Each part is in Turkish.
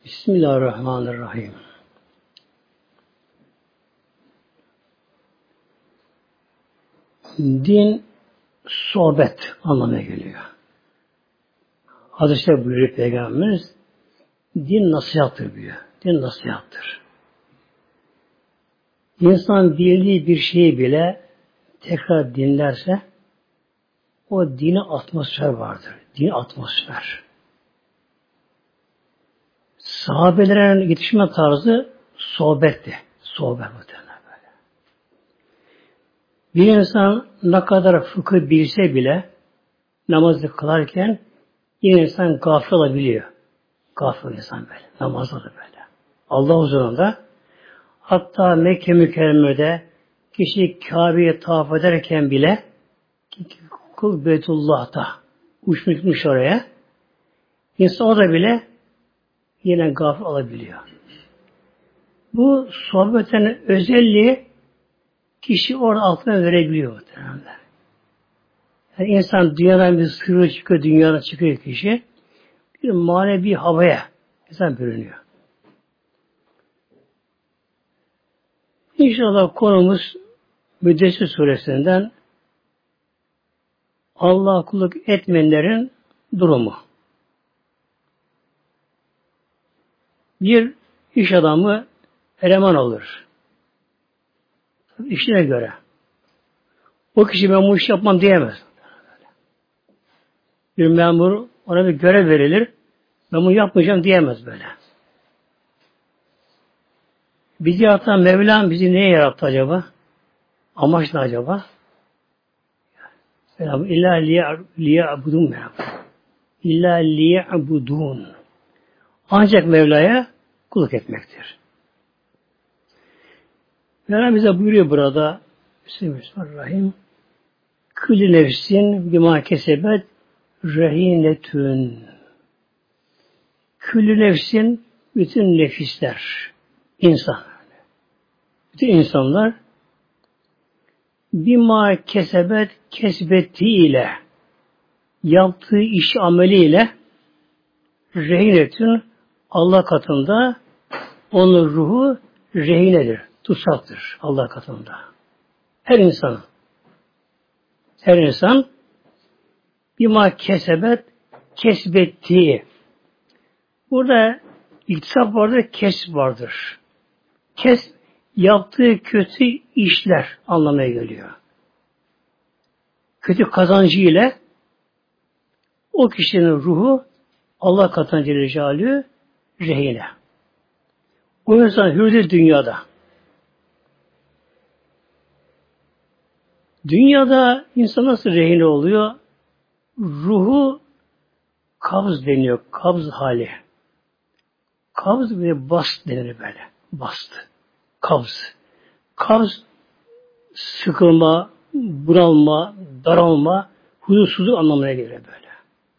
Bismillahirrahmanirrahim. Din sohbet anlamına geliyor. Hadisler buyuruyor Peygamberimiz, din nasihattır diyor. Din nasihattır. İnsan bildiği bir şeyi bile tekrar dinlerse o dine atmosfer vardır. Din atmosfer. Sahabelerin yetişme tarzı sohbetti. Sohbet muhtemelen böyle. Bir insan ne kadar fıkıh bilse bile namazı kılarken yine insan gafil olabiliyor. Gafil insan böyle. Namazda da böyle. Allah huzurunda hatta Mekke mükerremede kişi Kabe'ye tavaf ederken bile kul Beytullah'ta uçmuş oraya. İnsan orada bile yine gafil olabiliyor. Bu sohbetin özelliği kişi orada altına verebiliyor muhtemelen. Yani insan dünyadan bir sırrı çıkıyor, dünyadan çıkıyor kişi. Bir manevi havaya insan bürünüyor. İnşallah konumuz Müddessir suresinden Allah'a kulluk etmeyenlerin durumu. Bir iş adamı eleman olur. İşine göre. O kişi ben bu işi yapmam diyemez. Bir memur ona bir görev verilir. Ben bunu yapmayacağım diyemez böyle. Bizi yaratan Mevlam bizi neye yarattı acaba? Amaç ne acaba? İlla liya'budun. İlla liya'budun. Ancak Mevla'ya kulluk etmektir. Mevlam bize buyuruyor burada Bismillahirrahmanirrahim. Külli nefsin bima kesebet rehinetün. Külli nefsin bütün nefisler, insan. Bütün insanlar bima kesebet kesbettiğiyle yaptığı iş ameliyle rehinetün Allah katında onun ruhu rehinedir, tutsaktır Allah katında. Her insan bima kesebet kesbettiği. Burada iktisap vardır, kesb vardır. Yaptığı kötü işler anlamına geliyor. Kötü kazancı ile o kişinin ruhu Allah katında Celle Celaluhu rehine. O insan hürdür dünyada. Dünyada insan nasıl rehine oluyor? Ruhu kabz deniyor. Kabz hali. Kabz ve bast denir böyle. Bastı. Kabz. Kabz sıkılma, bunalma, daralma, huzursuzluk anlamına gelir böyle.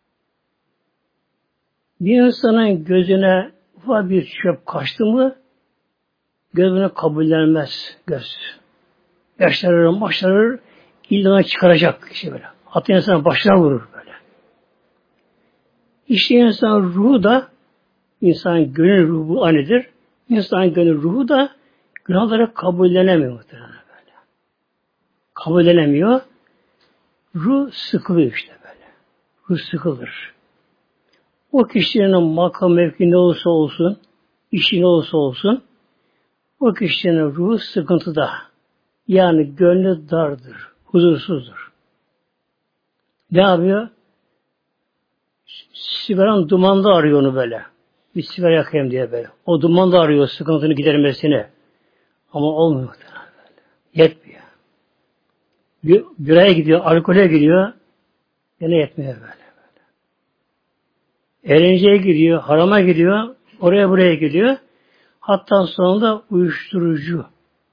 Bir insanın gözüne ufak bir çöp kaçtı mı gözüne kabullenmez göz. Yaşlarır, illa çıkaracak kişi böyle. Hatta insan başına vurur böyle. İşte insan ruhu da insan gönül ruhu aynıdır. İnsan gönül ruhu da günahları kabullenemiyor muhtemelen böyle. Kabullenemiyor. Ruh sıkılıyor işte böyle. Ruh sıkılır. O kişinin makam mevki ne olursa olsun, işi ne olursa olsun, o kişinin ruhu sıkıntıda. Yani gönlü dardır, huzursuzdur. Ne yapıyor? Sigaranın dumanda arıyor onu böyle. Bir sigara yakayım diye böyle. O dumanda arıyor sıkıntını gidermesini. Ama olmuyor böyle. Yetmiyor. Biraya gidiyor, alkole gidiyor. Yine yetmiyor böyle. Eğlenceye gidiyor, harama gidiyor, oraya buraya gidiyor. Hatta sonunda uyuşturucu.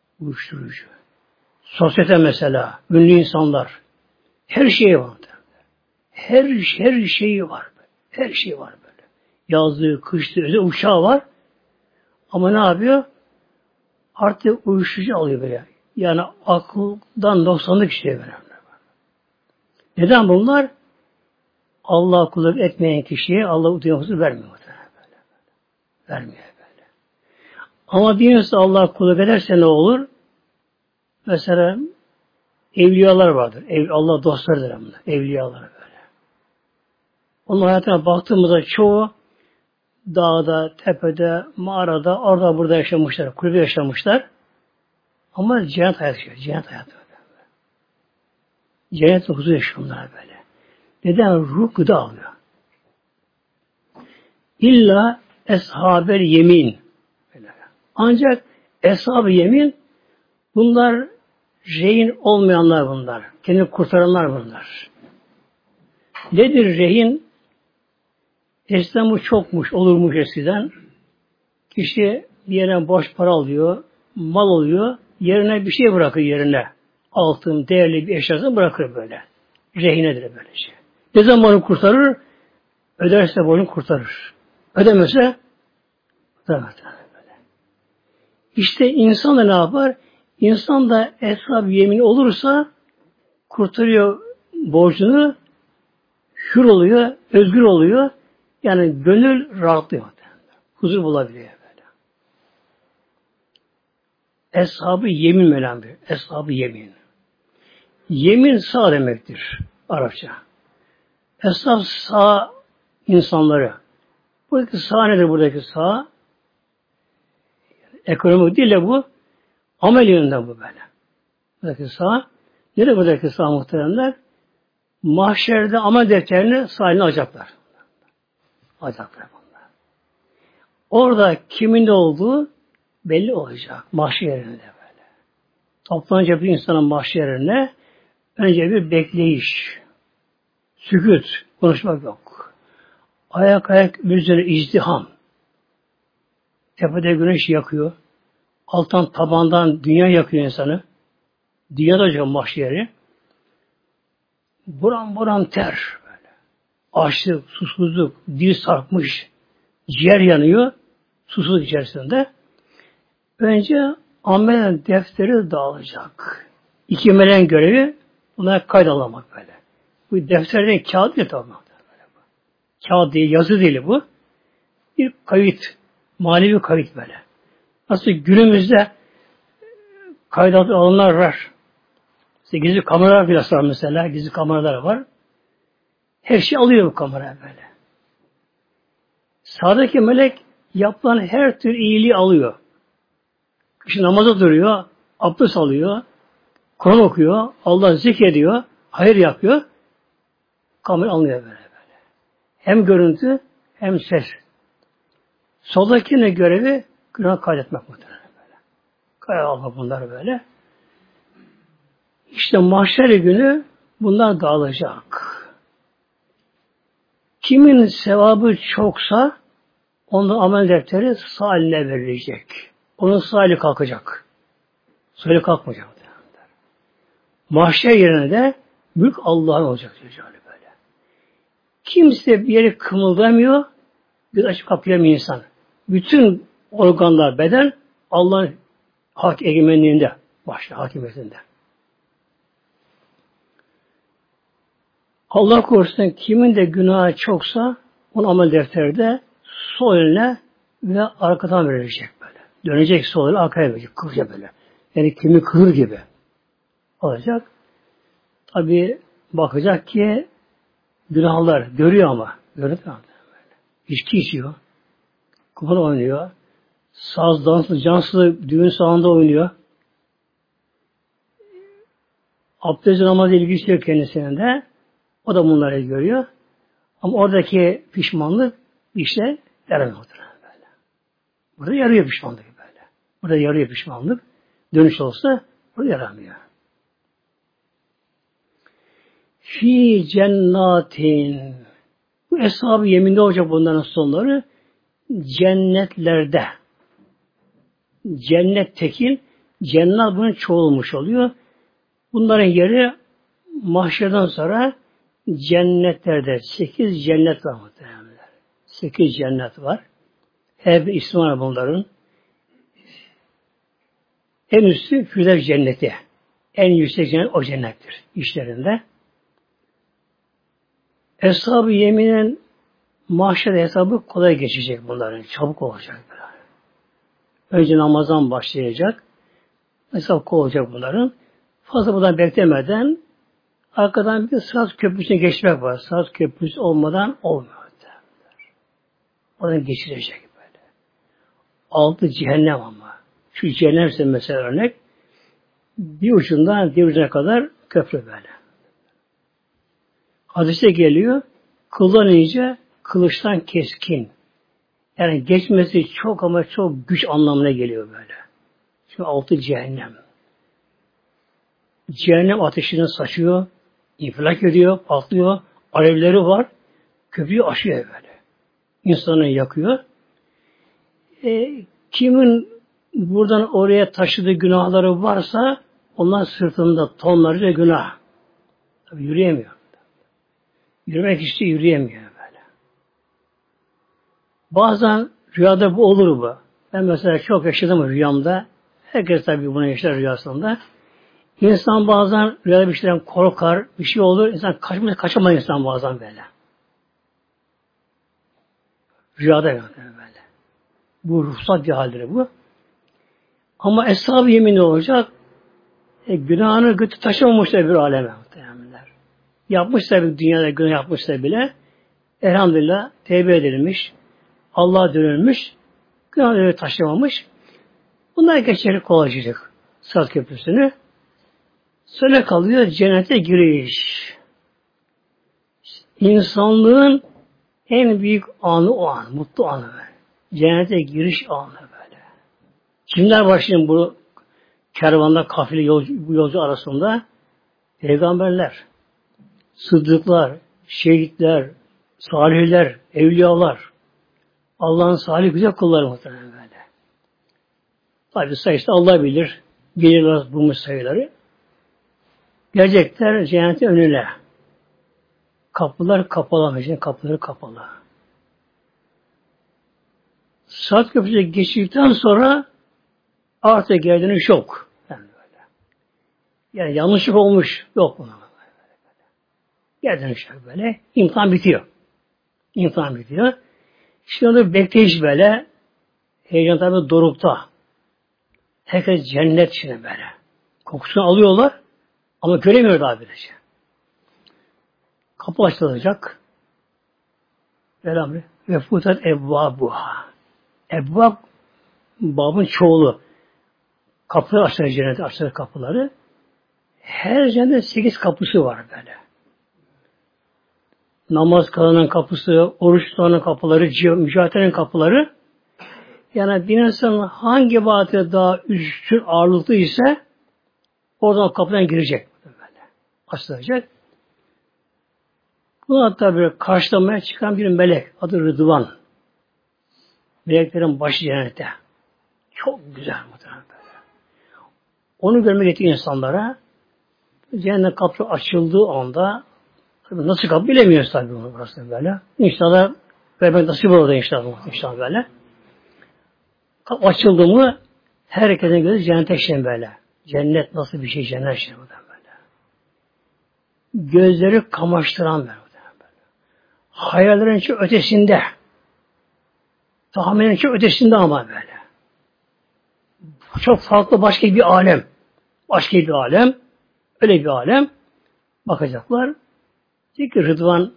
Sosyete mesela, ünlü insanlar. Her şey var. Her şeyi var. Her şey var böyle. Yazlığı, kışlığı, özel uçağı var. Ama ne yapıyor? Artık uyuşturucu alıyor böyle. Yani akıldan noksanlık şey böyle. Neden bunlar? Allah'a kulluk etmeyen kişiye Allah uyanıksız vermiyor. Vermiyor böyle. Ama bir insan Allah kulluk ederse ne olur? Mesela evliyalar vardır. Allah dostlarıdır bunlar. Evliyalar böyle. Onun hayatına baktığımızda çoğu dağda, tepede, mağarada, orada burada yaşamışlar. Kulübe yaşamışlar. Ama cennet hayatı yaşıyor. Cennet hayatı böyle. Cennet huzur yaşıyorlar böyle. Neden? Ruh gıda alıyor. İlla eshabel yemin. Ancak eshab-ı yemin bunlar rehin olmayanlar bunlar. Kendini kurtaranlar bunlar. Nedir rehin? Eskiden bu çokmuş, olurmuş eskiden. Kişi bir yerine boş para alıyor, mal oluyor, yerine bir şey bırakır yerine. Altın, değerli bir eşyasını bırakır böyle. Rehinedir böyle şey. Ne zaman onu kurtarır? Öderse bunu kurtarır. Ödemese kurtarmaz. İşte insan da ne yapar? İnsan da eshab-ı yemin olursa kurtarıyor borcunu, hür oluyor, özgür oluyor. Yani gönül rahatlıyor. Huzur bulabiliyor böyle. Eshab-ı yemin melambi. Eshab-ı yemin. Yemin sağ demektir Arapça. Eshab sağ insanları. Buradaki sağ nedir buradaki sağ? Ekonomik değil de bu. Amel yönünden bu böyle. Buradaki sağ. Nerede buradaki sağ muhteremler? Mahşerde amel defterini sahibine alacaklar. Alacaklar bunlar. Orada kimin ne olduğu belli olacak. Mahşer yerinde böyle. Toplanacak bir insanın mahşer yerine önce bir bekleyiş. Sükût. Konuşmak yok. Ayak üzerine izdiham. Tepede güneş yakıyor. Alttan tabandan dünya yakıyor insanı. Dünya da olacak mahşeri. Buram buram ter. Böyle. Açlık, susuzluk, dil sarkmış, ciğer yanıyor. Susuzluk içerisinde. Önce amel defteri dağılacak. İki meleğin görevi bunlara kaydalamak böyle. Bu defterden kağıt değil tabi. Kağıt değil, yazı değil bu. Bir kayıt. Manevi kayıt böyle. Nasıl günümüzde kayıt alanlar var. İşte gizli kameralar biraz var mesela. Gizli kameralar var. Her şey alıyor bu kamera böyle. Sağdaki melek yapılan her tür iyiliği alıyor. Kişi namaza duruyor, abdest alıyor, Kur'an okuyor, Allah zikrediyor, hayır yapıyor. Kamera alıyor böyle. Hem görüntü hem ses. Soldakinin görevi günah kaydetmek muhtemelen böyle. Kaydetmek bunlar böyle. İşte mahşer günü bunlar dağılacak. Kimin sevabı çoksa onun amel defteri sağ eline verilecek. Onun sağ eli kalkacak. Sol eli kalkmayacak. Mahşer yerine de mülk Allah'ın olacak diyor böyle. Kimse bir yeri kımıldamıyor, göz açıp kapayamıyor insan. Bütün organlar, beden Allah'ın egemenliğinde, başta hakimiyetinde. Allah korusun kimin de günahı çoksa onun amel defteri de sol eline ve arkadan verilecek böyle. Dönecek sol eline arkaya verecek, kılacak böyle. Yani kimi kılır gibi olacak. Tabi bakacak ki günahlar görüyor ama. Görüyor mu? İçki içiyor. Kumar oynuyor. Saz, danslı, cansız düğün salonunda oynuyor. Abdest namazı ilgisi yok kendisine de. O da bunları görüyor. Ama oradaki pişmanlık işte yaramıyor. Böyle. Burada yarıyor pişmanlık böyle. Burada yarıyor pişmanlık. Dönüş olsa burada yaramıyor. Fi cennatin. Bu eshab-ı yeminde olacak bunların sonları. Cennetlerde. Cennet tekil. Cennet bunun çoğulmuş oluyor. Bunların yeri mahşerden sonra cennetlerde 8 cennet var muhtemelen. 8 cennet var. Her bir isim var bunların. En üstü Firdevs cenneti. En yüksek cennet o cennettir işlerinde. Eshab-ı Yemin'in mahşer hesabı kolay geçecek bunların. Çabuk olacak böyle. Önce namazdan başlayacak. Hesap kolay olacak bunların. Fazla buradan beklemeden arkadan bir Sırat Köprüsü'ne geçmek var. Sırat Köprüsü olmadan olmuyor. Oradan geçirecek böyle. Altı cehennem ama. Şu cehennemse mesela örnek bir ucundan diğer ucuna kadar köprü böyle. Hadise geliyor, kıldan ince, kılıçtan keskin. Yani geçmesi çok ama çok güç anlamına geliyor böyle. Çünkü altı cehennem. Cehennem ateşini saçıyor, infilak ediyor, patlıyor, alevleri var, köprüyü aşıyor böyle. İnsanı yakıyor. Kimin buradan oraya taşıdığı günahları varsa onlar sırtında tonlarca günah. Tabii yürüyemiyor. Yürümek işte yürüyemiyor böyle. Bazen rüyada bu olur bu. Ben mesela çok yaşadım rüyamda. Herkes tabii bunu yaşar rüyasında. İnsan bazen rüyada bir şeyden korkar, bir şey olur. İnsan kaçamaz insan bazen böyle. Rüyada böyle. Bu ruhsat bir haldir bu. Ama eshab-ı yemin ne olacak? Günahını götü taşımamışlar bir aleme. Yapmışlar bir dünyada günah yapmışlar bile. Elhamdülillah tevbe edilmiş. Allah'a dönülmüş. Günahları taşımamış. Bunlar geçerli kolaycılık. Sırat Köprüsü'nü. Sonra kalıyor cennete giriş. İnsanlığın en büyük anı o an. Mutlu anı. Cennete giriş anı böyle. Kimler var şimdi bu kervanda kafile bu yolcu arasında? Peygamberler, sıddıklar, şehitler, salihler, evliyalar, Allah'ın salih güzel kulları muhtemelen böyle. Tabi sayısı Allah bilir. Bilirler bulmuş sayıları. Gelecekler cennetin önüne. Kapılar kapalı. Cennet kapıları kapalı. Sırat Köprüsü'ne geçtikten sonra artık geldiğini şok. Yani yanlışlık olmuş. Yok buna. Geldiğini şok böyle. İmtihan bitiyor. İmtihan bitiyor. Şimdi bekleyiş böyle. Heyecan tabi dorukta. Herkes cennet içine böyle. Kokusunu alıyorlar ama göremiyor daha böylece. Kapı açılacak. Velhamdülillah. Ve futat evvabuha. Evvab babın çoğulu. Kapıları açılır cennete açılır kapıları. Her cennet 8 kapısı var böyle. Namaz kılanın kapısı, oruç tutanın kapıları, mücadelenin kapıları. Yani bir insan hangi ibadete daha üstün ağırlıklı ise oradan kapıdan girecek. Böyle. Açılacak. Bu hatta böyle karşılamaya çıkan bir melek. Adı Rıdvan. Meleklerin başı cennette. Çok güzel muhtemelen böyle. Onu görmek getiriyor insanlara. Cennet kapı açıldığı anda tabii nasıl kapı bilemiyoruz tabii burası böyle. İnşallah vermek nasip olur inşallah böyle. Kapı açıldı mı herkesin gözü cennete şen böyle. Cennet nasıl bir şey cennet şen böyle. Gözleri kamaştıran böyle. Hayallerin çok ötesinde. Tahminin çok ötesinde ama böyle. Çok farklı başka bir alem. Başka bir alem. Öyle bir alem. Bakacaklar. Diyecek ki Rıdvan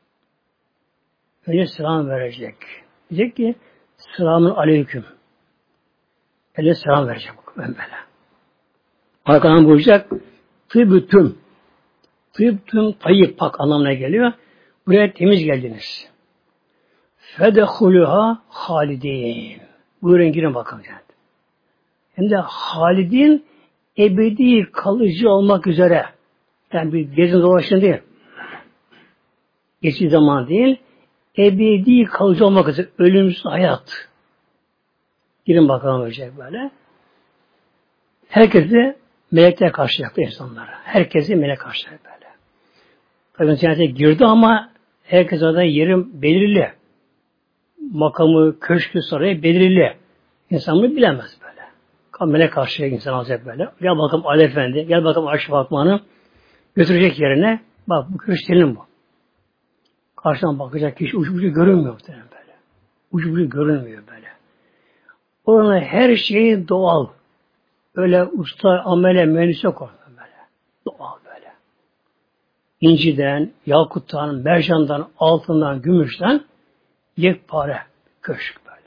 önce selam verecek. Diyecek ki selamun aleyküm. Öyle selam verecek. Ben böyle. Arkadan buyuracak tıbütüm. Tıbütüm tayyip pak anlamına geliyor. Buraya temiz geldiniz. Fedehuluha halidin. Buyurun girin bakalım. Hem de halidin ebedi kalıcı olmak üzere. Yani bir gezin dolaşın değil. Geçici zaman değil. Ebedi kalıcı olmak üzere. Ölümsüz hayat. Girin bakalım olacak böyle. Herkesi melekler karşılayacaktı insanlara. Herkesi melek karşılayacaktı böyle. Tabii cennete girdi ama herkes orada yerin belirli. Makamı, köşkü, sarayı belirli. İnsan bunu bilemez böyle. Melek karşıya insan alacak böyle. Gel bakalım Ali Efendi, gel bakalım Arş-ı Fatma'nı götürecek yerine. Bak bu köşk senin bu. Karşıdan bakacak kişi ucu görünmüyor muhtemelen böyle. Ucu görünmüyor böyle. Orada her şey doğal. Öyle usta, amele, mühendis yok orada böyle. Doğal böyle. İnciden, yakuttan, mercandan, altından, gümüşten yekpare köşk böyle.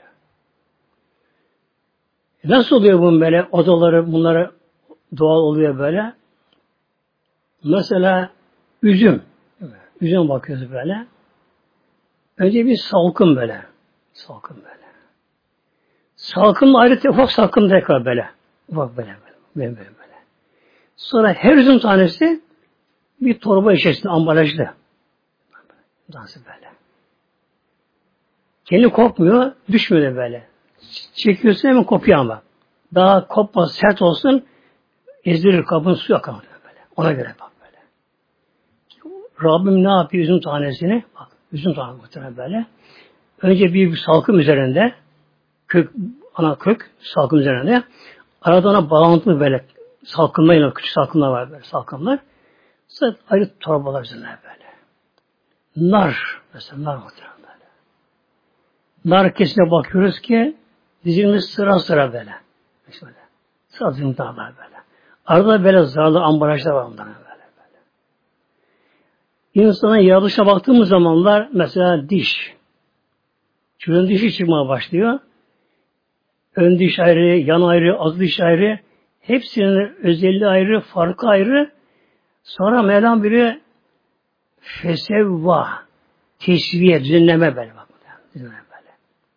Nasıl oluyor bunun böyle? Odaları bunlara doğal oluyor böyle. Mesela üzüm. Üzüm bakıyoruz böyle. Önce bir salkım böyle. Salkım böyle. Salkım ayrı ufak salkım tekrar böyle. Ufak böyle. Sonra her üzüm tanesi bir torba içerisinde ambalajlı. Nasıl böyle. Kendi kopmuyor, düşmüyor da böyle. Çekiyorsun hemen kopuyor ama. Daha kopmaz, sert olsun, ezdirir kabın su akar böyle. Ona göre bak böyle. Rabbim ne yapıyor üzüm tanesini? Bak, üzüm tanesi muhtemelen böyle. Önce bir salkım üzerinde, ana kök salkım üzerinde, arada ona bağlantılı böyle salkımlarla, küçük salkımlar var böyle salkımlar. Sonra ayrı torbalar üzerine böyle. Nar, mesela nar muhtemelen böyle. Nar kesine bakıyoruz ki dizilmiş sıra sıra böyle. İşte böyle. Sıra zımdarlar böyle. Arada böyle zararlı ambalajlar var onların böyle. İnsanın yaratılışına baktığımız zamanlar mesela diş. Çocuğun dişi çıkmaya başlıyor. Ön diş ayrı, yan ayrı, az diş ayrı. Hepsinin özelliği ayrı, farkı ayrı. Sonra Mevlam biri fesevva, tesviye, düzenleme böyle. Bak, düzenleme böyle.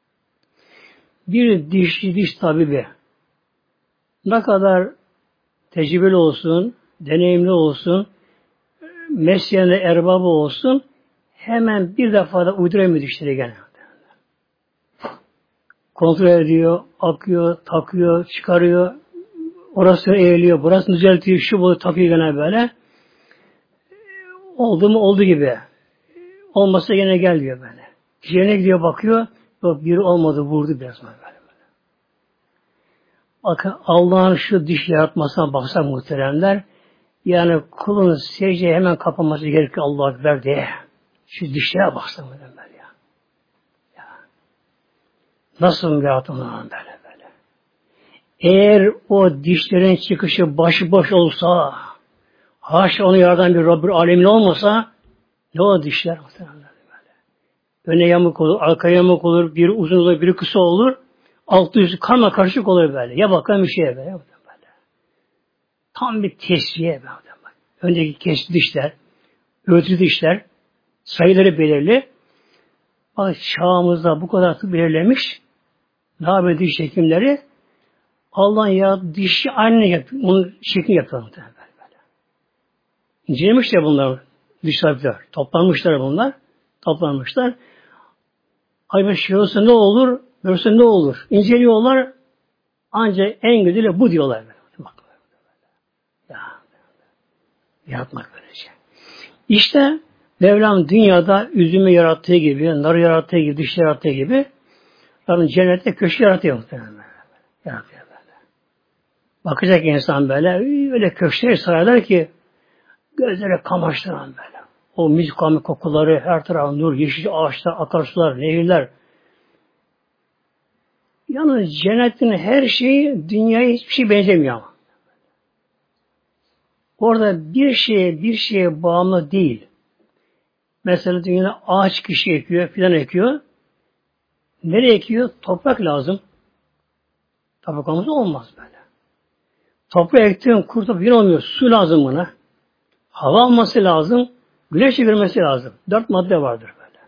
Bir diş tabibi ne kadar tecrübeli olsun, deneyimli olsun, mesleğinde erbabı olsun, hemen bir defada uyduramıyor dişleri gene. Kontrol ediyor, akıyor, takıyor, çıkarıyor, orası eğiliyor, burası düzeltiyor, şu bu takıyor gene böyle. Oldu mu oldu gibi. Olmasa gene gel diyor böyle. Yerine gidiyor bakıyor, yok biri olmadı, vurdu biraz böyle. Bakın Allah'ın şu diş yaratmasına baksak muhteremler, yani kulun secdeye hemen kapanması gerekiyor Allah'a Ekber diye. Şu dişlere baksak muhteremler ya. Nasıl yaratımlar böyle. Eğer o dişlerin çıkışı başıboş olsa, haşa onu yaratan bir Rabbül Alemin olmasa, ne o dişler muhtemelen böyle. Öne yamuk olur, arkaya yamuk olur, biri uzun olur, biri kısa olur, altı üstü kanla karışık olur böyle. Ya bakalım bir şeye böyle. Tam bir tesviye böyle. Öndeki kesli dişler, örtülü dişler, sayıları belirli. Bak çağımızda bu kadar belirlemiş. Ne yapıyor diş hekimleri? Allah'ın ya dişi aynı yapıyor. Onun şeklini yapıyor muhtemelen böyle. İncelemişler bunlar. Diş tabipler. Toplanmışlar bunlar. Toplanmışlar. Ay şey olsa ne olur? Görse ne olur? İnceliyorlar. Ancak en güzeli bu diyorlar. Bak. Ya. Yaratmak böylece. İşte Mevlam dünyada üzümü yarattığı gibi, narı yarattığı gibi, dişi yarattığı gibi yani cennette köşe yaratıyor muhtemelen. Yaratıyor böyle. Bakacak insan böyle, öyle köşeleri sararlar ki gözlere kamaştıran böyle. O mis kokuları, her taraf nur, yeşil ağaçlar, akarsular, nehirler. Yalnız cennetin her şeyi dünyaya hiçbir şey benzemiyor ama. Orada bir şeye bağımlı değil. Mesela dünyada ağaç kişi ekiyor, filan ekiyor. Nereye ekiyor? Toprak lazım. Toprak olmaz böyle. Toprağa ektiğin kurtup yine olmuyor. Su lazım buna. Hava alması lazım. Güneş girmesi lazım. 4 madde vardır böyle.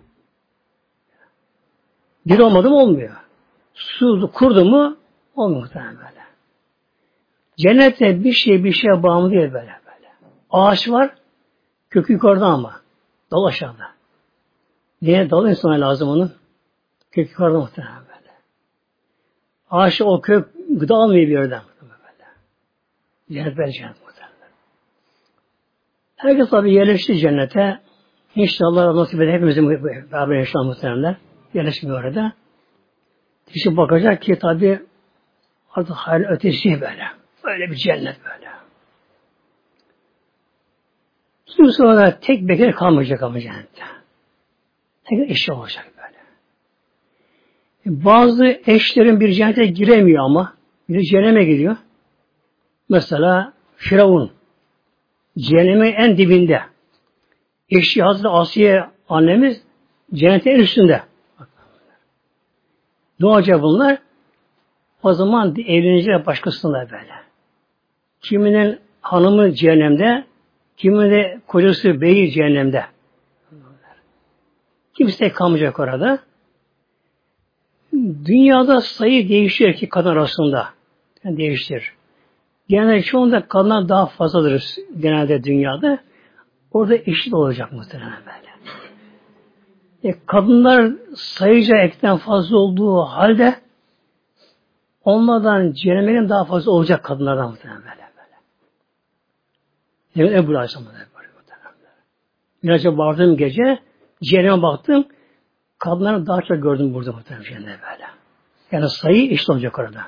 Bir olmadı mı olmuyor. Su kurdu mu olmuyor muhtemelen böyle. Cennette bir şeye bağımlı değil böyle. Ağaç var. Kökü yukarıda ama. Dal aşağıda. Niye? Dal insana lazım onun. Kök yukarıda muhtemelen böyle. Ağaç o kök gıda almıyor bir yerden. Böyle. Cennet muhtemelen. Herkes tabi yerleşti cennete. İnşallah nasip eder hepimizin beraber yaşayan muhtemelen. Yerleşmiyor orada. Kişi bakacak ki tabi artık hayal ötesi böyle. Öyle bir cennet böyle. Şimdi sonra tek bekar kalmayacak ama cennette. Herkes eşi olacak böyle. Bazı eşlerin bir cennete giremiyor ama bir cehenneme gidiyor. Mesela Firavun cehennemin en dibinde. Eşi Hazreti Asiye annemiz cennetin en üstünde. Ne olacak bunlar? O zaman evlenecek başkasıyla böyle. Kiminin hanımı cehennemde, kiminin de kocası beyi cehennemde. Kimse kalmayacak orada. Dünyada sayı değişiyor ki kadın arasında. Yani değiştir. Genelde çoğunda kadınlar daha fazladır genelde dünyada. Orada eşit olacak muhtemelen böyle. Kadınlar sayıca ekten fazla olduğu halde onlardan cehennemin daha fazla olacak kadınlardan muhtemelen böyle. Evet, Ebu Aleyhisselam'da böyle muhtemelen. Birazca vardığım gece cehenneme baktım. Kadınları daha çok gördüm burada muhtemelen cehenneme böyle. Yani sayı eşit olacak orada.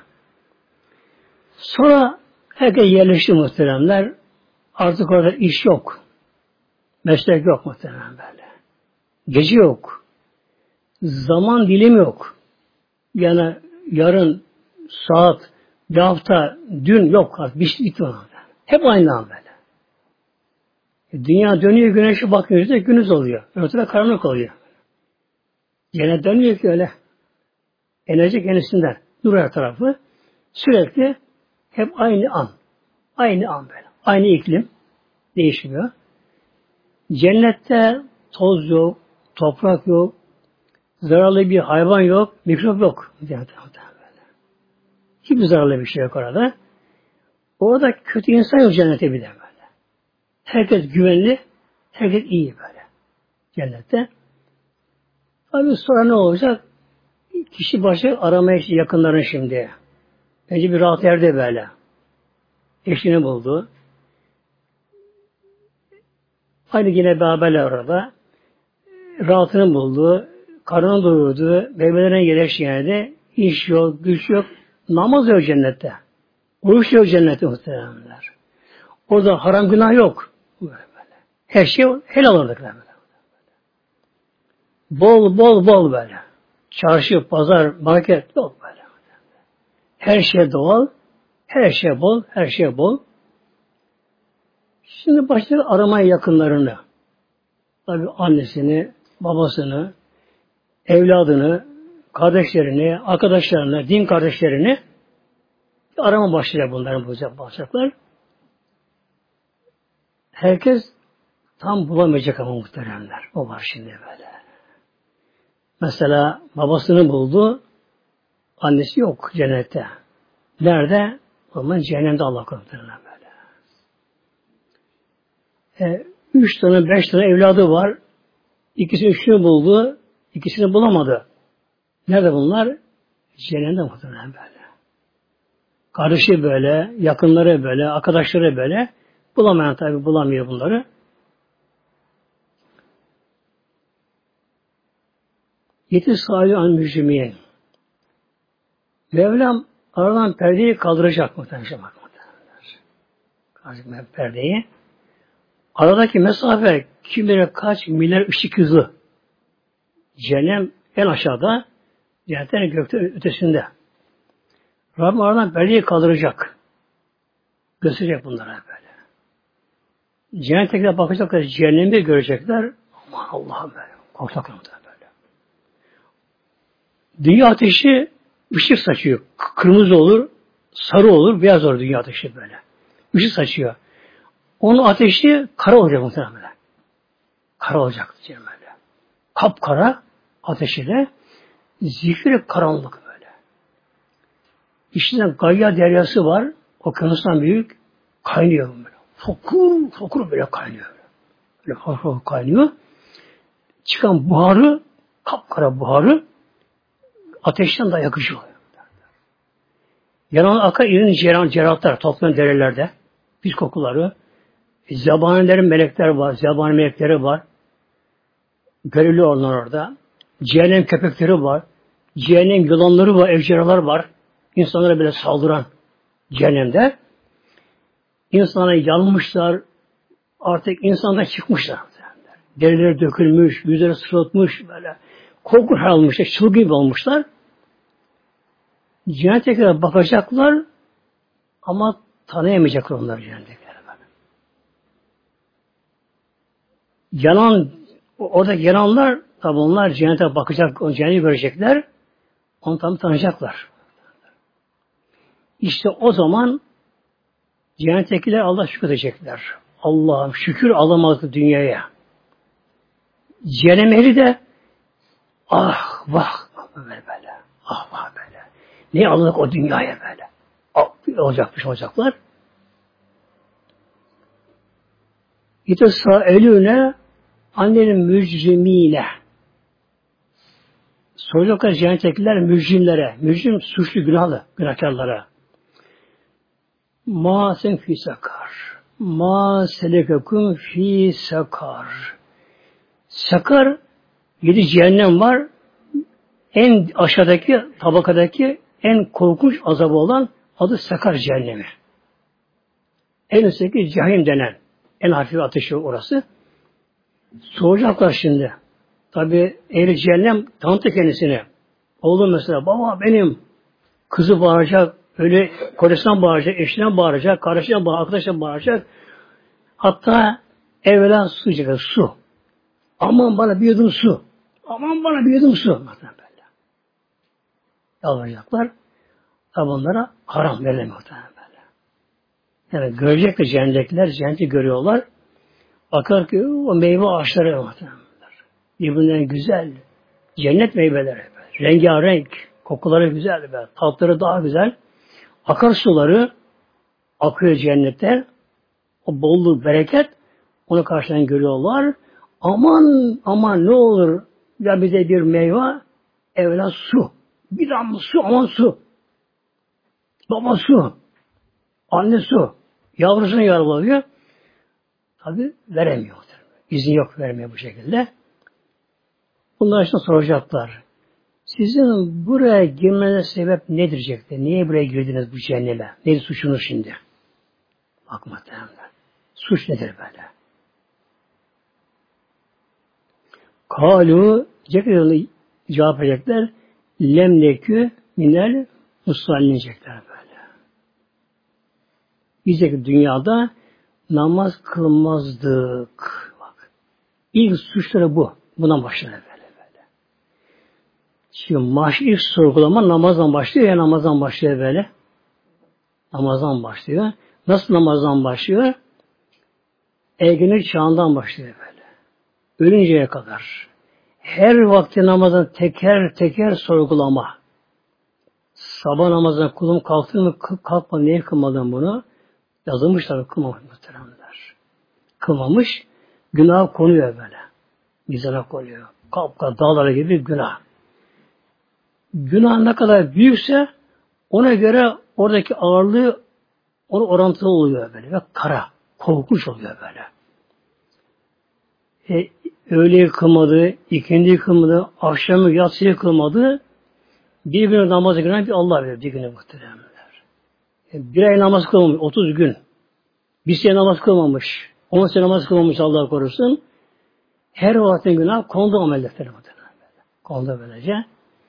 Sonra herkes yerleşti muhteremler. Artık orada iş yok. Meslek yok muhtemelen böyle. Gece yok. Zaman dilimi yok. Yani yarın, saat, bir hafta, dün yok. Artık bitti ona. Hep aynı an böyle. Dünya dönüyor, güneşe bakınca gündüz oluyor. Ötede karanlık oluyor. Yine dönüyor ki öyle. Enerji kendisinden. Nur her tarafı. Sürekli hep aynı an. Aynı an böyle. Aynı iklim. Değişmiyor. Cennette toz yok, toprak yok, zararlı bir hayvan yok, mikrop yok. Hiçbir zararlı bir şey yok orada. Orada kötü insan yok cennette bir de böyle. Herkes güvenli, herkes iyi böyle. Cennette. Tabii sonra ne olacak? Kişi başı aramaya yakınlarını şimdi. Önce bir rahat yerde böyle. Eşini buldu. Aynı yine beraberler orada. Rahatını buldu. Karnını doyurdu. Meyvelerine yerleşti yerde. İş yok, güç yok. Namaz yok cennette. Oruç yok cennette muhtemelenler. Orada haram günah yok. Böyle. Her şey helal olarak böyle. Bol böyle. Çarşı, pazar, market yok böyle. Her şey doğal, her şey bol, her şey bol. Şimdi başladı aramaya yakınlarını. Tabii annesini, babasını, evladını, kardeşlerini, arkadaşlarını, din kardeşlerini arama başlayacak bunların bulacaklar. Herkes tam bulamayacak ama muhteremler. O var şimdi böyle. Mesela babasını buldu, annesi yok cennette. Nerede? O zaman cehennemde Allah korusun böyle. 3 tane, 5 tane evladı var. İkisi üçünü buldu, ikisini bulamadı. Nerede bunlar? Cehennemde muhtemelen böyle. Kardeşi böyle, yakınları böyle, arkadaşları böyle. Bulamayan tabi bulamıyor bunları. Yetis sahibi an mücrimin. Mevlam aradan perdeyi kaldıracak muhtemelen. Kaldıracak perdeyi. Aradaki mesafe kim bilir kaç milyar ışık hızı. Cehennem en aşağıda, cennetten gökte ötesinde. Rabbim aradan perdeyi kaldıracak. Gösterecek bunlara böyle. Cennete bakacaklar, cehennemi görecekler. Aman Allah'ım böyle. Korkacaklar böyle. Dünya ateşi ışık saçıyor. Kırmızı olur, sarı olur, beyaz olur dünya ateşi böyle. Işık saçıyor. Onun ateşi kara olacak muhtemelen. Kara olacak böyle. Kapkara ateşiyle zifiri karanlık böyle. İçinde Gayya deryası var. Okyanustan büyük. Kaynıyor böyle. Fokur böyle kaynıyor. Böyle fokur kaynıyor. Çıkan buharı, kapkara buharı ateşten daha yakıcı oluyor. Yanan akar irin cerrahlar toplayan derelerde. Pis kokuları. Zebanilerin melekler var. Zebani melekleri var. Görevli onlar orada. Cehennem köpekleri var. Cehennem yılanları var. Ejderhalar var. İnsanlara böyle saldıran cehennemde. İnsanlar yanmışlar. Artık insandan çıkmışlar. Derileri dökülmüş, yüzleri sırıtmış böyle. Korku almışlar, çılgın gibi olmuşlar. Cennettekilere bakacaklar ama tanıyamayacaklar onları cennettekilere. Yanan, oradaki yananlar tabi onlar cennete bakacak, o cenneti görecekler. Onu tabi tanıyacaklar. İşte o zaman cennettekiler Allah şükredecekler. Allah'ım şükür alamazdı dünyaya. Cehennem ehli de ah vah böyle. Ah vah böyle. Ne aldık o dünyaya böyle. Olacaklar. İtesa elüne annenin mücrimine. Soracaklar cennettekiler mücrimlere. Mücrim suçlu günahlı. Günahkarlara. Ma sen fi sakar. Ma selekekum fi sakar. Sakar 7 cehennem var. En aşağıdaki tabakadaki en korkunç azabı olan adı Sakar cehennemi. En üstteki cehim denen en hafif ateşi orası. Soracaklar şimdi. Tabi ehli cehennem tanıttı kendisine. Oğlum mesela baba benim kızı bağıracak, öyle kocasından bağıracak, eşinden bağıracak, kardeşinden bağıracak, arkadaşından bağıracak. Hatta evvela su içecek, su. Aman bana bir yudum su. Aman bana bir yudum su. Böyle. Yalvaracaklar. Tabi onlara haram verilemiyor. Böyle. Yani görecekler cennettekiler, cenneti görüyorlar. Bakar ki o meyve ağaçları muhtemelen. Birbirinden güzel. Cennet meyveleri. Rengarenk. Kokuları güzel. Tatları daha güzel. Akarsuları akıyor cennette. O bolluk, bereket onu karşıdan görüyorlar. Aman ne olur ya bize bir meyve evvela su. Bir damla su, aman su. Baba su. Anne su. Yavrusunu yaralıyor. Tabi veremiyor. İzin yok vermeye bu şekilde. Bunlar için soracaklar. Sizin buraya girmenize sebep nedir diyecekler? Niye buraya girdiniz bu cehenneme? Nedir suçunuz şimdi? Bakma muhtemelen. Suç nedir böyle? Kalu cevap verecekler. Lemlekü minel musallin diyecekler böyle. Diyecek dünyada namaz kılmazdık. Bak. İlk suçları bu. Buna başlar böyle. Şimdi ilk sorgulama namazdan başlıyor ya namazdan başlıyor böyle. Namazdan başlıyor. Nasıl namazdan başlıyor? Ergenlik çağından başlıyor böyle. Ölünceye kadar. Her vakti namazdan teker sorgulama. Sabah namazına kulum kalktı mı kalkma niye kılmadın bunu? Yazılmışlar kılmamış muhteremler. Kılmamış günah konuyor böyle. Mizana konuyor. Kapka dağlara gibi günah. Günah ne kadar büyükse ona göre oradaki ağırlığı ona orantılı oluyor böyle ve kara, korkunç oluyor böyle. Öğleyi kılmadı, ikindi kılmadı, akşamı yatsıyı kılmadı, bir gün namazı giren bir Allah verir bir güne muhteremler. Bir ay namaz kılmamış, 30 gün. Bir sene namaz kılmamış, 10 sene namaz kılmamış Allah korusun. Her vaktin günah kondu amelletleri muhteremler. Kondu böylece.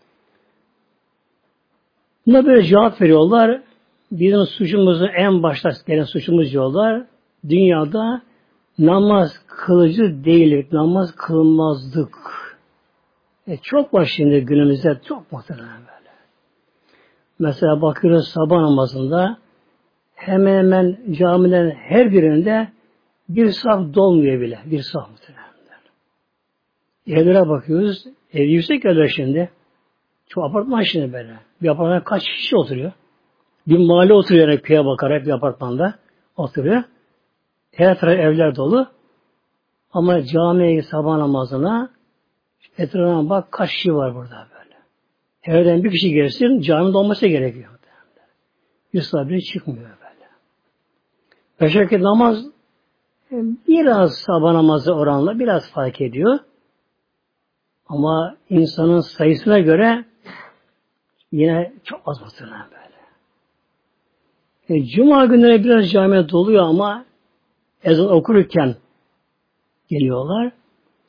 Buna böyle cevap veriyorlar. Bizim suçumuzu en başta gelen suçumuz diyorlar. Dünyada namaz kılıcı değildik. Namaz kılmazdık. Çok var şimdi günümüzde. Çok muhtemelen böyle. Mesela bakıyoruz sabah namazında hemen camilerin her birinde bir saf dolmuyor bile. Bir saf muhtemelen. Evlere bakıyoruz. Ev yüksek evler şimdi. Çok apartman şimdi böyle. Bir apartmanda kaç kişi oturuyor? Bir mahalle oturuyor yani köye bakarak bir apartmanda oturuyor. Her taraf evler dolu. Ama camiye sabah namazına etrafına bak kaç kişi var burada böyle. Evden bir kişi gelsin camide olması gerekiyor. Bir sabri çıkmıyor böyle. Beşerki namaz biraz sabah namazı oranla biraz fark ediyor. Ama insanın sayısına göre yine çok az muhtemelen böyle. Cuma günleri biraz camiye doluyor ama ezan okurken geliyorlar.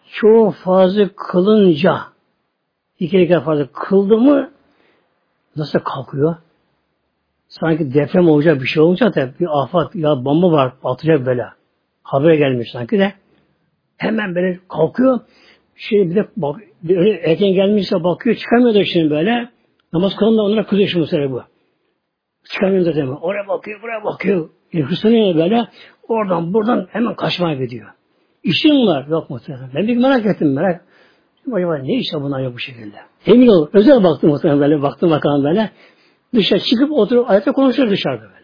çoğu fazla kılınca, iki rekat fazla kıldı mı nasıl kalkıyor? Sanki deprem olacak bir şey olacak da bir afet ya bomba var atacak böyle. Habere gelmiş sanki de. Hemen böyle kalkıyor. Bir de bak, erken gelmişse bakıyor çıkamıyor da şimdi böyle. Namaz kılında onlara kızıyor şimdi bu sefer bu. Çıkamıyor zaten. Oraya bakıyor, buraya bakıyor. Hırslanıyor böyle. Oradan buradan hemen kaçmaya gidiyor. İşin bunlar. Yok muhtemelen. Ben bir merak ettim merak. Acaba ne işe bunlar yok bu şekilde? Emin ol. Özel baktım muhtemelen böyle. Baktım bakalım böyle. Dışarı çıkıp oturup ayakta konuşuyor dışarıda böyle.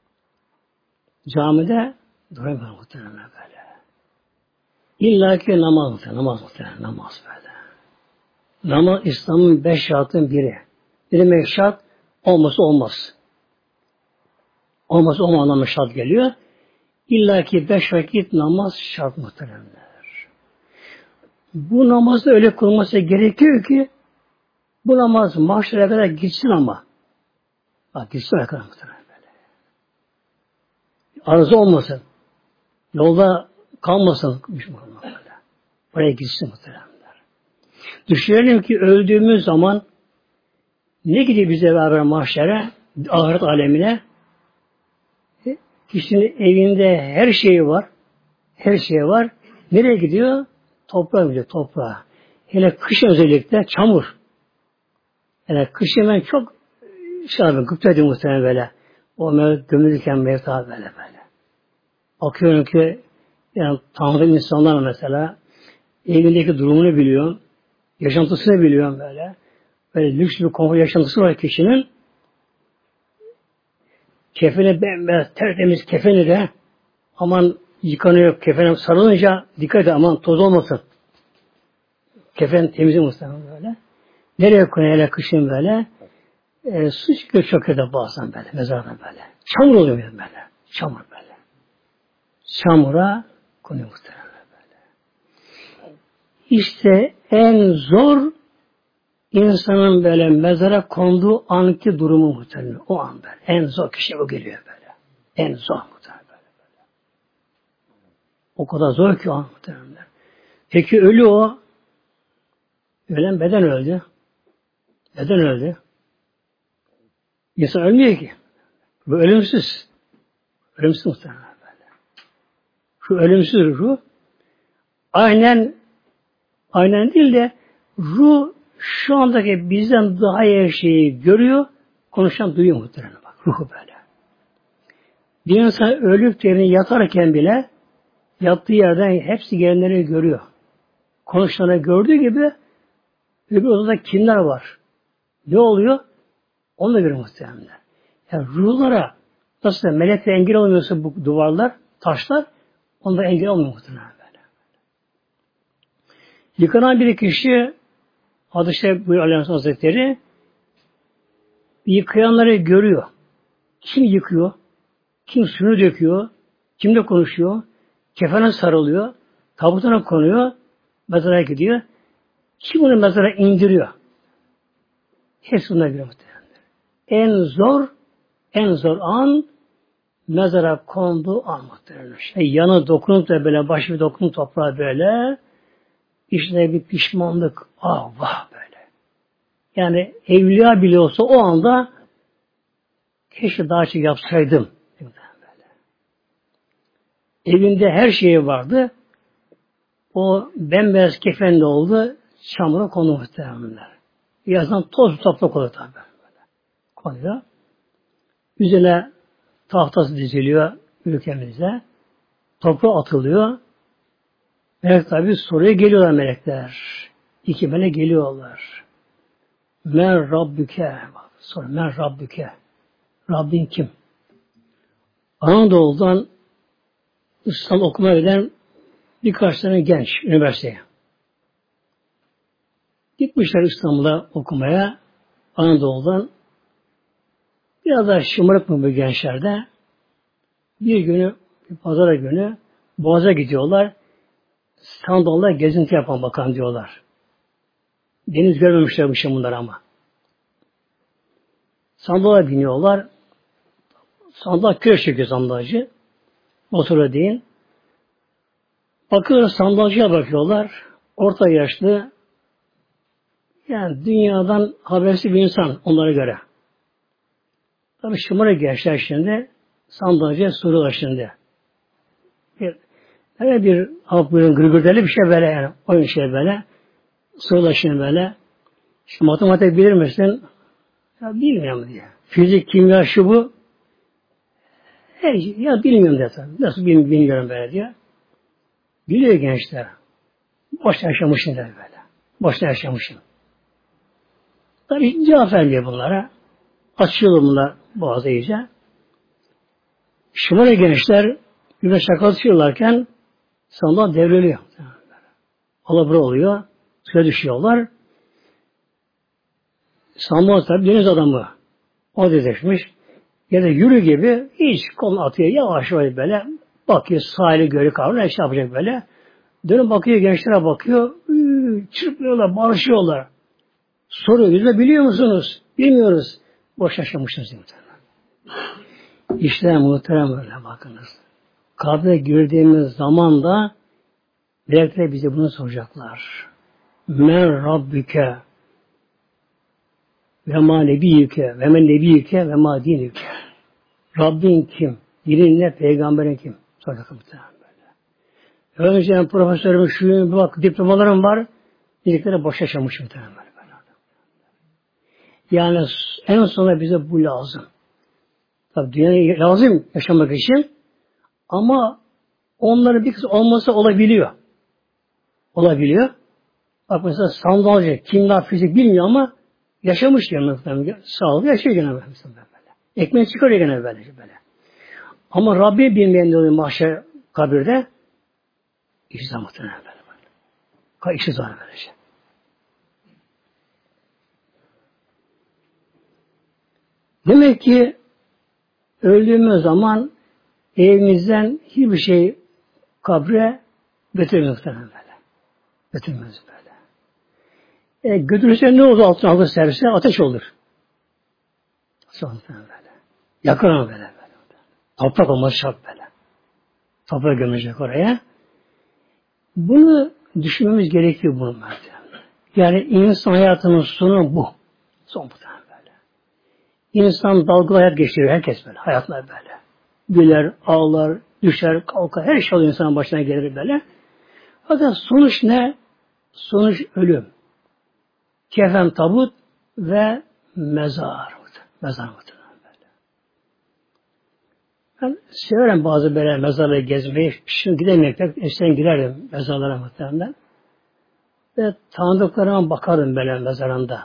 Camide duramıyor muhtemelen böyle. İlla ki namaz muhtemelen. Namaz böyle. Namaz İslam'ın 5 şartının biri. Ne demek şart? Olması olmaz. Olmaz olmadan şart geliyor. İlla ki 5 vakit namaz şart muhteremler. Bu namazda öyle kılması gerekiyor ki bu namaz mahşere kadar gitsin ama. Bak gitsin kadar muhteremler böyle. Arıza olmasın. Yolda kalmasın. Buraya gitsin muhteremler. Düşünelim ki öldüğümüz zaman ne gidiyor bize beraber mahşere, ahiret alemine? Kişinin evinde her şeyi var. Her şey var. Nereye gidiyor? Toprağa gidiyor, toprağa. Hele kışın özellikle çamur. Yani kışın ben çok gıpta ediyorum muhtemelen böyle. O gömülürken mevta böyle. Bakıyorum ki yani tanrı insanlar mesela evindeki durumunu biliyor. Yaşantısını biliyor böyle. Böyle lüks bir konfor yaşantısı var kişinin. Kefeni bembeyaz, tertemiz kefeni de aman yıkanıyor, kefene sarılınca dikkat et aman toz olmasın. Kefen temizi muhtemelen böyle. Nereye koyuyor hele kışın böyle? Su çıkıyor çöküyor bazen böyle, mezardan böyle. Çamur oluyor böyle. Çamur böyle. Çamura konuyor muhtemelen böyle. İşte en zor insanın böyle mezara konduğu anki durumu muhtemelen. O an böyle. En zor kişi o geliyor böyle. En zor muhtemelen böyle. O kadar zor ki o an muhtemelen. Peki ölü o. Ölen beden öldü. Beden öldü. İnsan ölmüyor ki. Bu ölümsüz. Ölümsüz muhtemelen böyle. Şu ölümsüz ruh aynen değil de ruh şu andaki bizden daha iyi her şeyi görüyor, konuşan duyuyor muhtemelen bak. Ruhu böyle. Bir insan ölüp yerine yatarken bile yattığı yerden hepsi gelenleri görüyor. Konuşanları gördüğü gibi öbür odada kimler var? Ne oluyor? Onu da görüyor muhtemelen. Yani ruhlara nasıl melekle engel olmuyorsa bu duvarlar, taşlar, onda engel olmuyor muhtemelen böyle. Yıkanan bir kişi adı işte buyuruyor Aleyhisselam Hazretleri yıkayanları görüyor. Kim yıkıyor? Kim suyunu döküyor? Kimle konuşuyor? Kefene sarılıyor. Tabutuna konuyor. Mezara gidiyor. Kim onu mezara indiriyor? Hepsi bunlar görüyor muhtemelen. En zor an mezara konduğu an muhtemelen. Yanı dokunup da böyle başı dokunup toprağa böyle işte bir pişmanlık, ah vah böyle. Yani evliya bile olsa o anda keşke daha çok yapsaydım. Böyle. Evinde her şeyi vardı. O bembeyaz kefenli oldu. Çamura konu muhtemelen. Birazdan toz toprak olur tabi. Konuyor. Üzerine tahtası diziliyor ülkemizde. Toprağa atılıyor. Melek tabi soruya geliyorlar melekler. İki melek geliyorlar. Men Rabbüke. Soru men Rabbüke. Rabbin kim? Anadolu'dan İslam okumaya giden birkaç tane genç üniversiteye. Gitmişler İstanbul'a okumaya Anadolu'dan. Biraz daha şımarık mı bu gençlerde? Bir günü, bir pazara günü Boğaz'a gidiyorlar. Sandalda gezinti yapan bakan diyorlar. Deniz görmemişler bu şey bunlar ama. Sandala biniyorlar. Sandal küreç çekiyor sandalcı. Motora değil. Bakıyorlar sandalcıya bakıyorlar. orta yaşlı, yani dünyadan habersiz bir insan onlara göre. Tabii şımarık gençler şimdi sandalye soruyorlar şimdi. Bir hafiften gırgırdeli bir şey böyle yani. Oyun şey böyle. Soruyorlar şimdi böyle. İşte matematik bilir misin? Ya bilmiyorum diye. Fizik, kimya, şu bu. Ya bilmiyorum diye tabii. Nasıl bilmiyorum böyle diye. Biliyor gençler. Boşta yaşamışsın der böyle. Boşta yaşamışsın. Tabii cevap vermiyor bunlara. Açıyorlar bunlar boğazı iyice. Şımarık gençler güne şakasıyorlarken sandal devriliyor. Alabra oluyor. Suya düşüyorlar. Sandal tabi deniz adamı. O dedekmiş. Ya da yürü gibi hiç kolunu atıyor. Yavaş yavaş böyle. Bakıyor sahili görüyor. Kavrına şey yapacak böyle. Dönüp bakıyor gençlere bakıyor. Çırpıyorlar, barışıyorlar. Soruyor. Yüzme biliyor musunuz? Bilmiyoruz. Boş yaşamışsınız. İşte muhterem öyle bakınız. Kabre girdiğimiz zaman da melekler bize bunu soracaklar. Men Rabbüke ve ma nebiyüke ve men nebiyüke ve ma dinüke. Rabbin kim? Dinin ne? Peygamberin kim? Soracaklar muhterem böyle. Önce profesörüm şu bak diplomalarım var. Dedikleri boş yaşamış muhterem böyle. Yani en sonunda bize bu lazım. Tabii dünyaya lazım yaşamak için ama onların bir kısmı olmasa olabiliyor. Olabiliyor. Bak mesela sandalye, kimya, fizik bilmiyor ama yaşamış yani. Sağlıklı yaşıyor gene böyle. Ekmeği çıkarıyor gene böyle. Ama Rabbi bilmeyen de oluyor mahşer kabirde işi muhtemelen böyle. İşi zor böylece. Demek ki öldüğümüz zaman evimizden hiçbir şey kabre götürmüyoruz muhtemelen böyle. Götürmüyoruz böyle. Götürürse ne olur altına alır servise? Ateş olur. Sonra böyle. Yakar ama böyle. Toprak olmaz şart böyle. Toprak gömecek oraya. Bunu düşünmemiz gerekiyor bunu. Yani insan hayatının sonu bu. Son bu tane böyle. İnsan dalgalı hayat geçiriyor. Herkes böyle. Hayatlar böyle. Güler, ağlar, düşer, kalkar. Her şey oluyor insanın başına gelir böyle. Fakat sonuç ne? Sonuç ölüm. Kefen tabut ve mezar. Mezar muhtemelen böyle. Ben severim bazı böyle mezarları gezmeyi. Şimdi gidemeyecek. Eskiden giderdim mezarlara muhtemelen. Ve tanıdıklarıma bakardım böyle mezarında.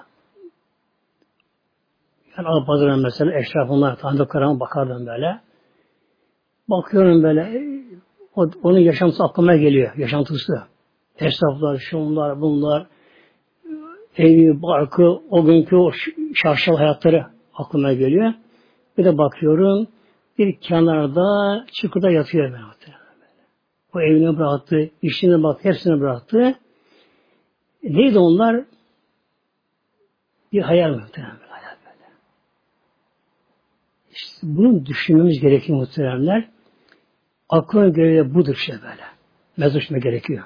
Yani Avrupa'da mesela eşrafımlar tanıdıklarıma bakardım böyle. Bakıyorum böyle onun yaşantısı aklıma geliyor. Yaşantısı. Esnaflar, şunlar, bunlar evi, barkı, o günkü o şarşal hayatları aklıma geliyor. Bir de bakıyorum bir kenarda çukurda yatıyor böyle. O evini bıraktı, işini bıraktı, hepsini bıraktı. Neydi onlar? Bir hayal muhtemelen. Hayal böyle. İşte bunu düşünmemiz gerekiyor muhteremler. Aklın görevi budur işte böyle. Mezar düşünme gerekiyor.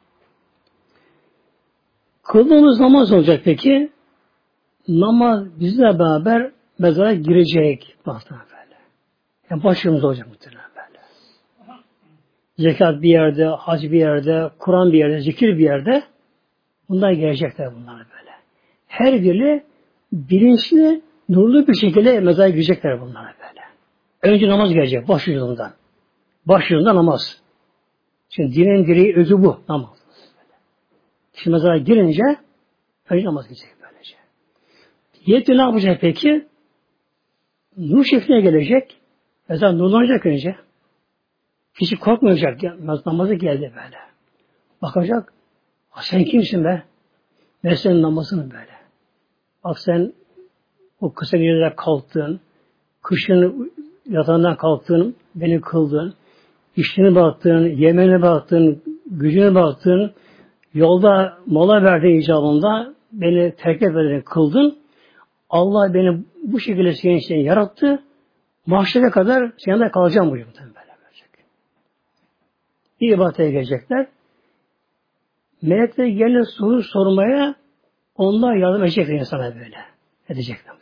Kıldığımız namaz olacak peki. Namaz bizle beraber mezara girecek. Muhtemelen böyle. Yani başımız olacak muhtemelen böyle. Zekat bir yerde, hac bir yerde, Kur'an bir yerde, zikir bir yerde bunlar gelecekler bunlar böyle. Her biri bilinçli, nurlu bir şekilde mezara girecekler bunlar böyle. Önce namaz gelecek başucundan. Başucunda namaz. Şimdi dinin direği özü bu. Namaz. Şimdi mezara girince önce namaz gelecek böylece. Yetli ne yapacak peki? Nur şekline gelecek. Mezar nurlanacak önce. Hiç korkmayacak. Namazı geldi böyle. Bakacak. Sen kimsin be? Ben senin namazını böyle. Bak sen o kısa gecede kalktın. Kışın yatağından kalktın. Beni kıldın. İşini bıraktın. Yemeğini bıraktın. Gücünü bıraktın. Yolda mola verdiğin icabında beni terk etmeden kıldın. Allah beni bu şekilde senin için yarattı. Mahşere kadar senin de kalacağım buyuruyor. Böyle verecek. Bir ibadete gelecekler. Melekler gelir soru sormaya, onlar yardım edecekler insana böyle. Edecekler.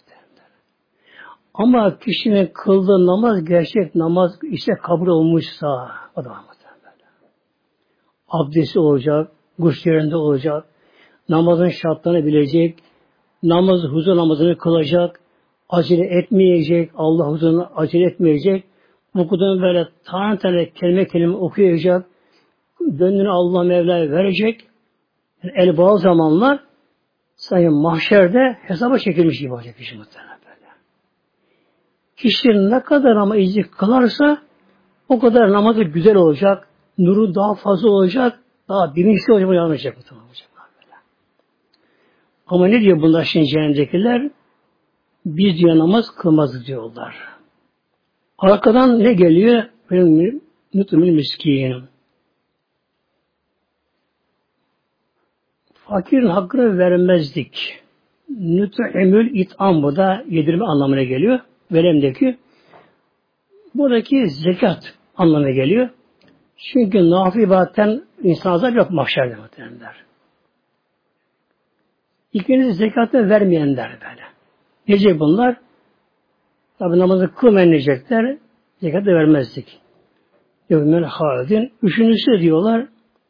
Ama kişinin kıldığı namaz gerçek namaz işte kabul olmuşsa o da böyle. Abdesti olacak, gusül yerinde olacak, namazın şartlarını bilecek, huzur namazını kılacak, acele etmeyecek, Allah huzuruna acele etmeyecek, okuduğunu böyle tane kelime okuyacak, gönlünü Allah Mevla'ya verecek. Yani el bağlı zamanlar sanki mahşerde hesaba çekilmiş gibi olacak kişi muhtemelen böyle. Kişi ne kadar ama iyice kılarsa o kadar namazı güzel olacak, nuru daha fazla olacak, daha bilinçli olacak, uyanacak muhtemelen. Ama ne diyor bunlar şimdi cehennemdekiler? Biz diyor namaz kılmazdık diyorlar. Arkadan ne geliyor? Benim nutmül miskinim. Fakirin hakkını vermezdik. Nut'emül it'am bu da yedirme anlamına geliyor. Veremdeki. Buradaki zekat anlamına geliyor. Çünkü nafile ibadetten insan azap yok mahşerde muhtemelenler. İkincisi zekatı vermeyenler böyle. Necek bunlar? Tabi namazı kılmayan necekler, zekatı vermezdik. Yevmel halidin. Üçüncüsü diyorlar,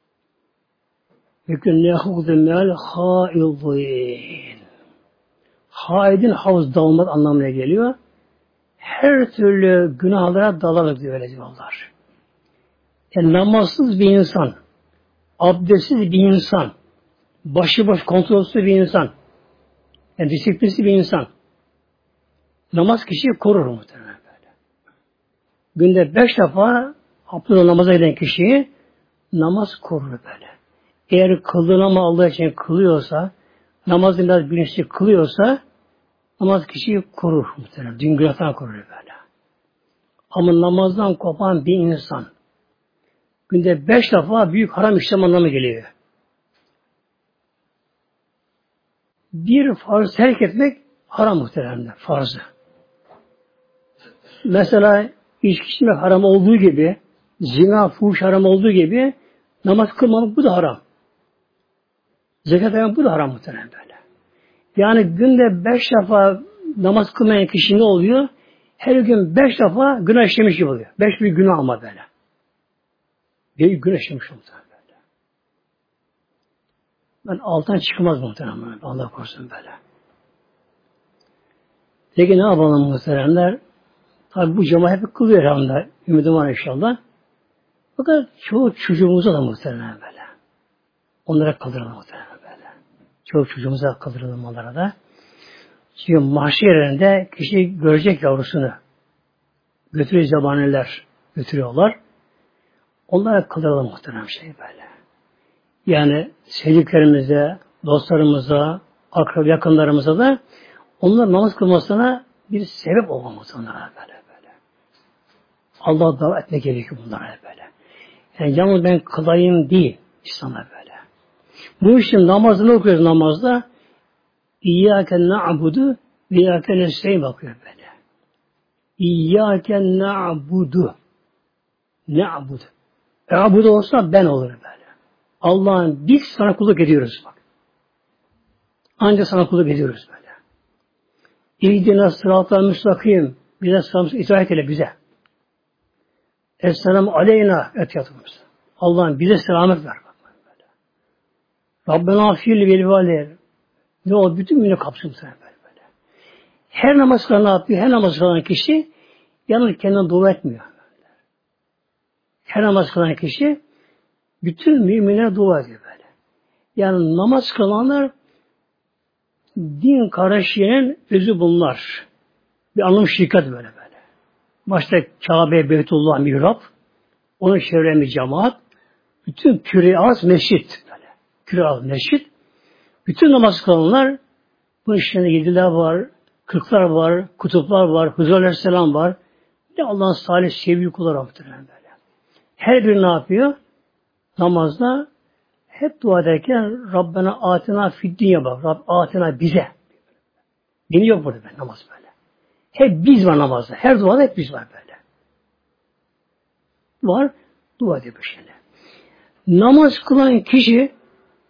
Yekün nehudu mel haidin. Haidin havuz dalmak anlamına geliyor. Her türlü günahlara dalarak diyor öyle diyorlar. Yani namazsız bir insan, abdestsiz bir insan, başıboş kontrolsüz bir insan, yani disiplinsiz bir insan, namaz kişiyi korur muhtemelen böyle. Günde 5 defa abdest namaza giden kişiyi namaz korur böyle. Eğer kıldığını ama Allah için kılıyorsa, namazı biraz bilinçli kılıyorsa, namaz kişiyi korur muhtemelen. Din günahtan korur böyle. Ama namazdan kopan bir insan, günde 5 defa büyük haram işlem anlamı geliyor. Bir farz terk etmek haram muhtemelen, farzı. Mesela içki içmek haram olduğu gibi, zina, fuhuş haram olduğu gibi, namaz kılmamak bu da haram. Zekat vermek bu da haram muhtemelen böyle. Yani günde 5 defa namaz kılmayan kişi ne oluyor? Her gün 5 defa günah işlemiş gibi oluyor. 5 bir günah ama böyle. Bir günah işlemiş muhtemelen böyle. Ben alttan çıkmaz muhtemelen. Allah korusun böyle. Peki ne yapalım muhtemelenler? Tabi bu cemaat hep kılıyor herhalde. Ümidim var inşallah. Fakat çoğu çocuğumuza da muhtemelen böyle. Onlara kaldıralım muhtemelen böyle. Çoğu çocuğumuza kaldıralım onlara da. Çünkü mahşer yerinde kişi görecek yavrusunu. Götürüyor zebaniler. Götürüyorlar. Onlara kaldıralım muhtemelen şey böyle. Yani sevdiklerimize, dostlarımıza, akrab yakınlarımıza da onların namaz kılmasına bir sebep olmamız onlara böyle. Allah'a davet etmek gerekiyor bunlara böyle. Yani yalnız ben kılayım değil İslam'a böyle. Bu işin namazını okuyoruz namazda. İyyâke na'budu ve iyyâke nestaîn bakıyor böyle. İyyâke na'budu. Na'budu. Abudu olsa ben olurum böyle. Allah'ın biz sana kulluk ediyoruz bak. Ancak sana kulluk ediyoruz böyle. İhdina sıratal müstakim. Bize itaat eyle bize. Esselamu aleyna etiyatımız. Allah'ım bize selamet ver. Rabbena afiyeli velivale. Ne o bütün günü kapsın sana böyle. Her namaz kılan ne yapıyor? Her namaz kılan kişi yalnız kendine dua etmiyor. Her namaz kılan kişi bütün müminlere dua ediyor böyle. Yani namaz kılanlar din kardeşliğinin özü bunlar. Bir anlam şirket böyle. Başta Kabe, Beytullah, Mihrap, onun çevremi cemaat, bütün küre az mescit böyle. Küre az mescit. Bütün namaz kılanlar bunun içinde 7'ler var, 40'lar var, kutuplar var, Hızır Aleyhisselam var. Ne Allah'ın salih sevgili kulları muhtemelen böyle. Her biri ne yapıyor? Namazda hep dua ederken Rabbena atina fid dünya bak. Rabb atina bize. Beni yok burada ben namaz böyle. Hep biz var namazda. Her duada hep biz var böyle. Var. Dua ediyor böyle. Namaz kılan kişi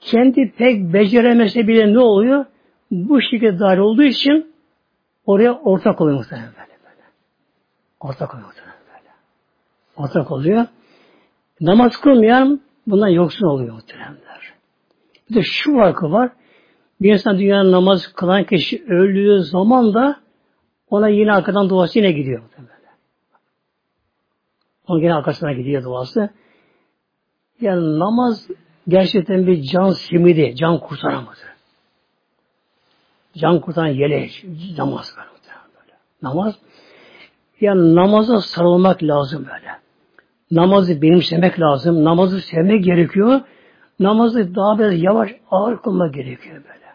kendi pek beceremese bile ne oluyor? Bu şekilde dahil olduğu için oraya ortak oluyor muhtemelen böyle. Ortak oluyor muhtemelen böyle. Ortak oluyor. Namaz kılmayan bundan yoksun oluyor muhtemelenler. Bir de şu farkı var. Bir insan dünyanın namaz kılan kişi öldüğü zaman da ona yine arkadan duası yine gidiyor muhtemelen. Onun yine arkasına gidiyor duası. Yani namaz gerçekten bir can simidi, can kurtaramadı. Can kurtaran yeleği, namaz var böyle. Namaz, yani namaza sarılmak lazım böyle. Namazı benimsemek lazım. Namazı sevmek gerekiyor. Namazı daha biraz yavaş, ağır kılmak gerekiyor böyle.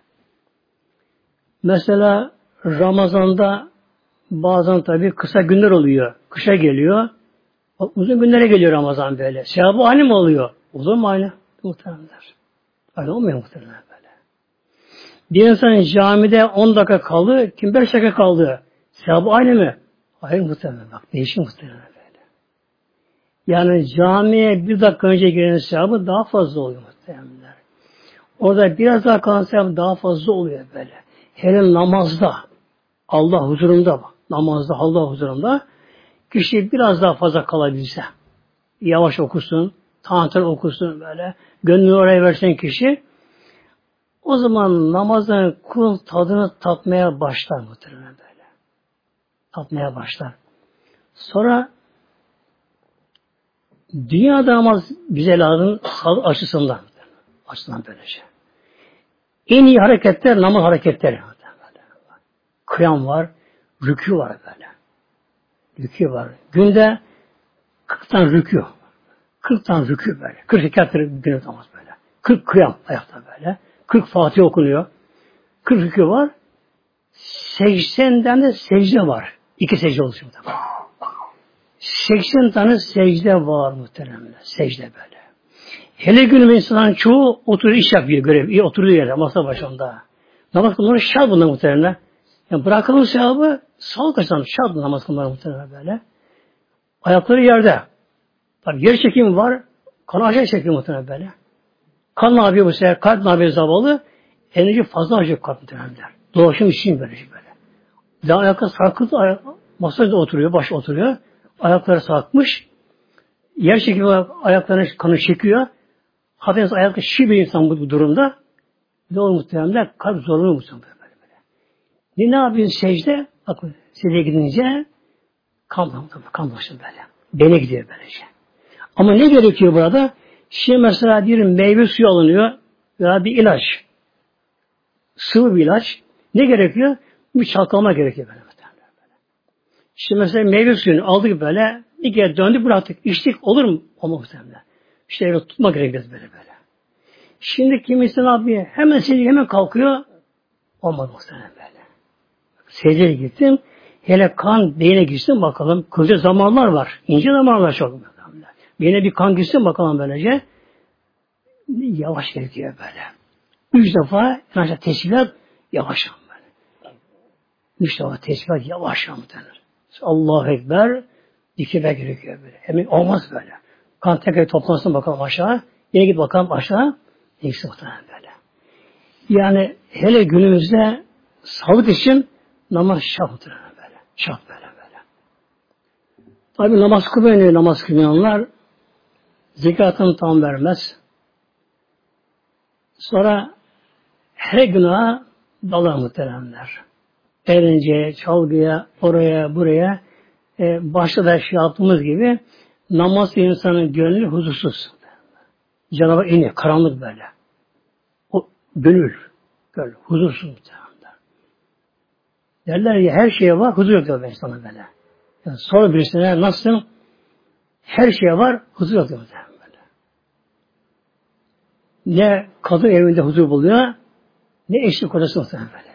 Mesela Ramazan'da bazen tabii kısa günler oluyor. Kışa geliyor. Uzun günlere geliyor Ramazan böyle. Sevabı aynı mı oluyor? Uzun mu aynı? Muhtemelenler. Aynı olmuyor muhtemelen böyle. Bir insan camide 10 dakika kaldı, kim 5 dakika kaldı. Sevabı aynı mı? Hayır muhtemelen. Bak değişik muhtemelen böyle. Yani camiye 1 dakika önce girenin sevabı daha fazla oluyor muhtemelen. Orada biraz daha kalan sevabı daha fazla oluyor böyle. Hele namazda, Allah huzurunda bak. Namazda, Allah huzurunda kişi biraz daha fazla kalabilse, yavaş okusun, tanrı okusun böyle, gönlünü oraya versen kişi, o zaman namazın kul tadını tatmaya başlar muhtemelen böyle. Tatmaya başlar. Sonra dünyada namaz bize lazım sağlık açısından. Açısından böylece. En iyi hareketler namaz hareketleri. Kıyam var, rükû var böyle. Rükû var. Günde 40 tane rükû. 40 tane rükû böyle. 40 rekat günde namaz böyle. 40 kıyam ayakta böyle. 40 Fatiha okunuyor. 40 rükû var. 80 tane secde var. 2 secde oluşuyor. 80 tane secde var muhtemelen. Secde böyle. Hele günümüz insanların çoğu oturuyor, iş yapıyor, görev. Oturuyor yere, masa başında. Namaz kılmaları şart bunlar muhtemelen. Yani bırakalım sevabı, sağlık açısından şart namaz kılmaları muhtemelen böyle. Ayakları yerde. Tabii yer çekimi var, kan aşağı çekiyor muhtemelen böyle. Kan ne yapıyor bu sefer? Kalp ne yapıyor zavallı? Enerji fazla harcıyor kalp muhtemelen. Dolaşım için böyle. Daha ayakta sarkıntı, masada oturuyor, baş oturuyor. Ayakları sarkmış. Yer çekimi ayaklarına kanı çekiyor. Hafif ayakta şi bir insan bu durumda. Ne olur muhtemelen? Kalp zorlanıyor muhtemelen böyle. Ne yapıyorsun secde? Bakın secdeye gidince kan başlıyor böyle. Beyne gidiyor böylece. Ama ne gerekiyor burada? Şimdi mesela bir meyve suyu alınıyor veya bir ilaç. Sıvı bir ilaç. Ne gerekiyor? Bir çalkalama gerekiyor böyle. Şimdi mesela meyve suyunu aldık böyle, bir kere döndük bıraktık. İçtik olur mu? Olmaz muhtemelen. İşte öyle tutmak gerekiyor böyle. Şimdi kimisi ne yapıyor? Hemen kalkıyor. Olmaz muhtemelen böyle. Secdeye gittim. Hele kan beyne gitsin bakalım. Kısa zamanlar var. İnce zamanlar çok. Beyne bir kan gitsin bakalım böylece. Yavaş gerekiyor böyle. 3 defa tesbihat yavaş böyle. 3 defa tesbihat yavaş denir. Allahu Ekber dikilmek gerekiyor böyle. Hemen olmaz böyle. Kan tekrar toplansın bakalım aşağı. Yine git bakalım aşağı. Neyse muhtemelen böyle. Yani hele günümüzde sağlık için namaz şart muhtemelen böyle. Şart böyle. Tabi namaz kılmayan namaz kılmayanlar zekatını tam vermez. Sonra her günaha dalar muhteremler. Eğlenceye, çalgıya, oraya, buraya başta da yaptığımız gibi namaz insanın gönlü huzursuz. Canavar iniyor, karanlık böyle. O gönül, huzursuz muhteremler. Derler ya her şeye var, huzur yok diyor insana böyle. Yani sor birisine nasılsın? Her şeye var, huzur yok diyor muhteremler. Ne kadın evinde huzur buluyor, ne eşlik kocası muhtemelen böyle.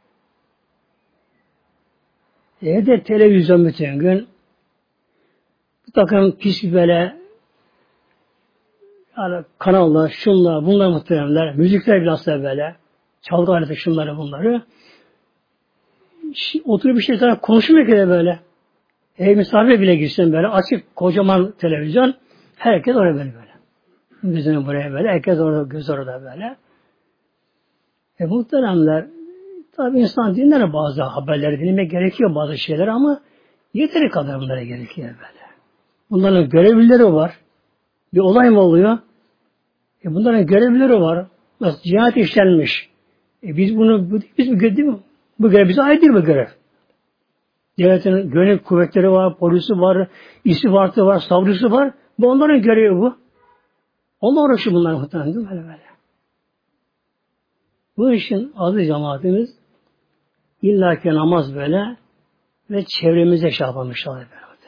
Evde televizyon bütün gün bir takım pis böyle yani kanallar, şunlar, bunlar muhteremler, müzikler bilhassa böyle, çalgı aleti şunları bunları. Oturup bir şey sana konuşmuyor ki de böyle. Ev misafir bile gitsin böyle, açık kocaman televizyon, herkes oraya böyle. Gözünü buraya böyle. Herkes orada, göz orada böyle. Muhteremler, tabi insan dinler bazı haberleri dinlemek gerekiyor bazı şeyler ama yeteri kadar bunlara gerekiyor böyle. Bunların görevlileri var. Bir olay mı oluyor? Bunların görevlileri var. Nasıl cinayet işlenmiş. Biz bunu, biz mi değil mi? Bu görev bize ait değil bu görev. Devletin gönül kuvvetleri var, polisi var, istihbaratı var, savcısı var. Bu onların görevi bu. Onlar uğraşıyor bunlar muhtemelen değil mi? Böyle. Bu işin adı cemaatimiz illaki namaz böyle ve çevremize şey yapmışlar.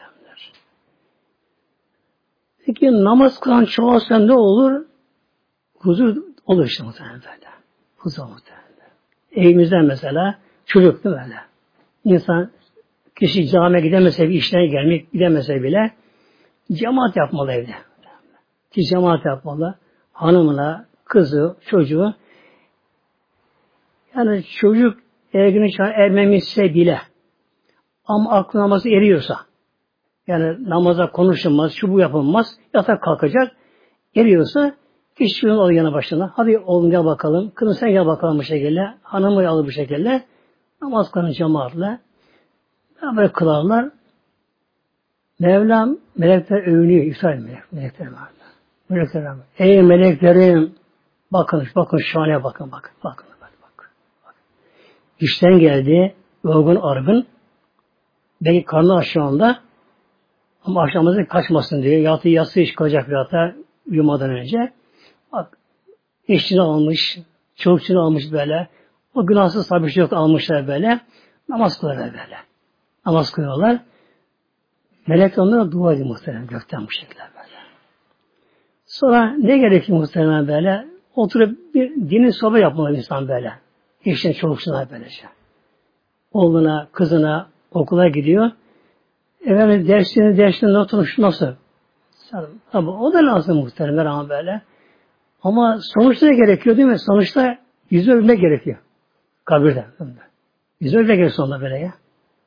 Peki namaz kılan çoğalsa ne olur? Huzur olur işte muhtemelen böyle. Huzur muhtemelen. Evimizden mesela çocuk değil mi böyle? İnsan kişi camiye gidemese, bir işlerine gelmek gidemese bile cemaat yapmalı evde. Ki cemaat yapmalı. Hanımına, kızı, çocuğu. Yani çocuk ergin çağa ermemişse bile ama aklı namazı eriyorsa yani namaza konuşulmaz, şu bu yapılmaz, yatak kalkacak, eriyorsa kişi çocuğun alır yanı başına. Hadi oğlum gel bakalım, kızım sen gel bakalım bu şekilde, hanımı alır bu şekilde, namaz kılın cemaatle. Böyle kılarlar. Mevlam melekler övünüyor, iftar melekler var. Melekler var. Ey meleklerim, bakın şahane bakın. İşten geldi, yorgun argın, belki karnı aşağında ama aşağımızda kaçmasın diye yatsı iş kalacak bir hata uyumadan önce. Bak, eşini almış, çocukçunu almış böyle, o günahsız tabi yok almışlar böyle, namaz kılıyorlar böyle. Namaz kılıyorlar. Melek onlara dua ediyor muhtemelen gökten bu şekilde böyle. Sonra ne gerekiyor muhtemelen böyle? Oturup bir dini sohbet yapmalı insan böyle. Eşine çocukçuna böylece. Oğluna, kızına okula gidiyor. Efendim dersini oturmuş nasıl? Tabi o da lazım muhtemelen ama böyle. Ama sonuçta ne gerekiyor değil mi? Sonuçta yüzü ölmek gerekiyor. Kabirde. Yüzü ölmek gerekiyor sonunda böyle ya.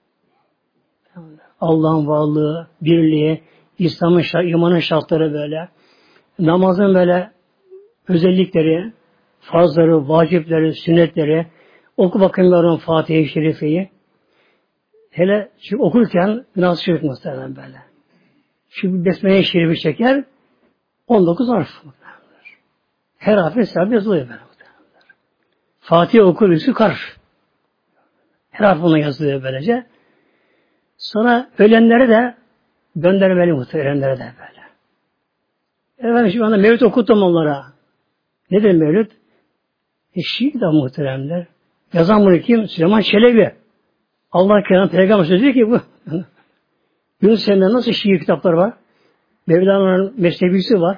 Allah'ın varlığı, birliği, imanın şartları böyle. Namazın böyle özellikleri, farzları, vacipleri, sünnetleri, oku bakayım Fatiha-i Şerife'yi. Hele şu okurken günah şerif muhtemelen böyle. Şu Besmele-i Şerif'i çeker 19 harf. Her harfin sevabı yazılıyor böyle. Fatiha okur, üstü kar. Her harf ona yazılıyor böylece. Sonra ölenlere de göndermeli muhtemelen de böyle. Efendim şu anda mevlüt okuttum onlara. Nedir mevlüt? Şiir de muhteremler. Yazan bunu kim? Süleyman Çelebi. Allah kelam peygamber söylüyor ki bu. Yunus Emre'nin nasıl şiir kitapları var? Mevlana'nın mesnevisi var.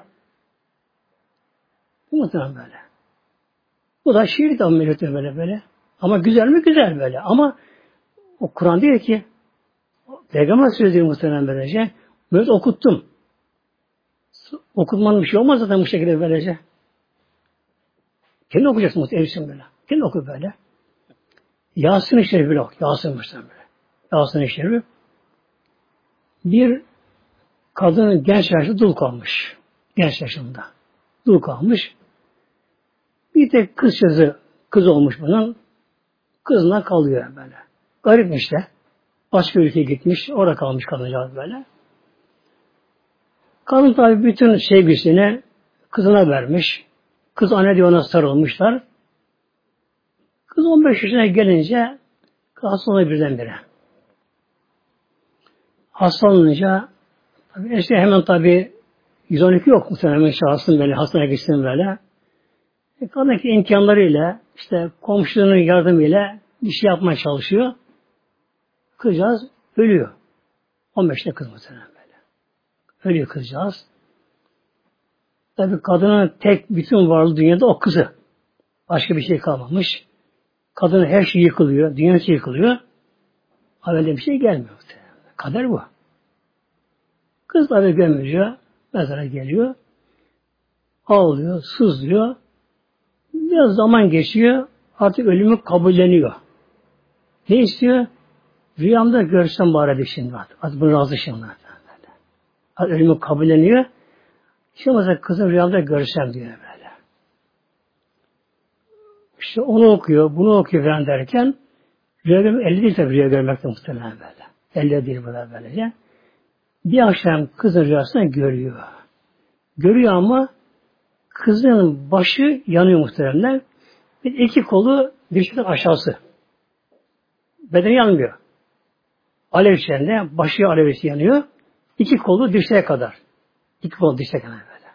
Bu muhtemelen böyle. Bu da şiir kitabı mevlütü böyle. Ama güzel mi? Güzel böyle. Ama o Kur'an değil ki. Peygamber söylediği muhtemelen böylece. Mevlüt okuttum. Okutmanın bir şey olmaz zaten bu şekilde böylece. Kendi okuyacaksın muhtemelen böyle. Kendi oku böyle. Yasin-i Şerif bile oku. Yasin-i Şerif. Bir kadının genç yaşta dul kalmış. Genç yaşında. Dul kalmış. Bir tek kız olmuş bunun. Kızına kalıyor böyle. Garip işte. Başka ülkeye gitmiş. Orada kalmış kadıncağız böyle. Kadın tabi bütün sevgisini kızına vermiş. Kız anne diye ona sarılmışlar. Kız 15 yaşına gelince hastalanıyor birdenbire. Hastalanınca işte hemen tabi 112 yok muhtemelen çağırsın böyle hastaneye gitsin böyle. Kadındaki imkanlarıyla işte komşularının yardımıyla bir şey yapmaya çalışıyor. Kızcağız ölüyor. 15'te kız muhtemelen böyle. Ölüyor kızcağız. Tabi kadının tek bütün varlığı dünyada o kızı. Başka bir şey kalmamış. Kadının her şey yıkılıyor. Dünyası yıkılıyor. Ama öyle bir şey gelmiyor. Kader bu. Kız tabi gömülüyor. Mezara geliyor. Ağlıyor, sızlıyor. Biraz zaman geçiyor. Artık ölümü kabulleniyor. Ne istiyor? Rüyamda görsem bari şimdi artık. Artık bunu razı şimdi. Artık ölümü kabulleniyor. Şimdi mesela kızın rüyamda görsem diyor böyle. İşte onu okuyor, bunu okuyor falan derken rüya görmek, elde değil tabii rüya görmekte muhtemelen böyle. Elde değil bu da böylece. Bir akşam kızın rüyasını görüyor. Görüyor ama kızın başı yanıyor muhtemelen. Bir iki kolu dirsekten aşağısı. Bedeni yanmıyor. Alev içerisinde başı alevisi yanıyor. İki kolu dirseğe kadar. İki kolu dirseğe kadar böyle.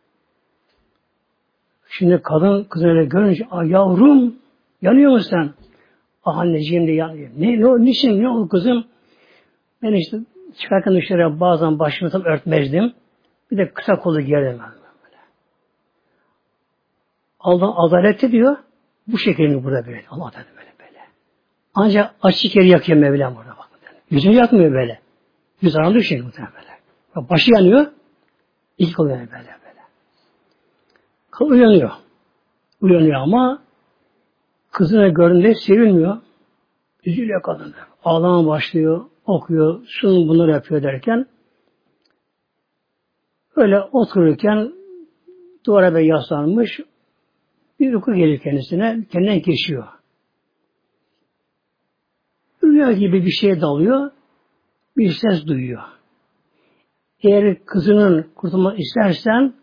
Şimdi kadın kızını öyle görünce yavrum yanıyor musun sen? Anneciğim de yanıyor. Niçin? Ne oldu kızım? Ben işte çıkarken dışarıya bazen başımı tam örtmezdim. Bir de kısa kolu giyerdim. Allah adaleti diyor. Bu şekilde burada böyle. Allah adaleti böyle. Ancak açık yeri yakıyor Mevlam burada. Bakın. Yüzünü yakmıyor böyle. Yüz arandığı şey muhtemelen böyle. Başı yanıyor. İlk kolu yanıyor böyle. Kız uyanıyor. Uyanıyor ama kızına gördüğünde sevilmiyor. Üzülüyor kadın. Ağlama başlıyor. Okuyor. Şunu bunları yapıyor derken öyle otururken duvara yaslanmış bir uyku gelir kendisine. Kendinden geçiyor. Rüya gibi bir şeye dalıyor. Bir ses duyuyor. Eğer kızının kurtulmak istersen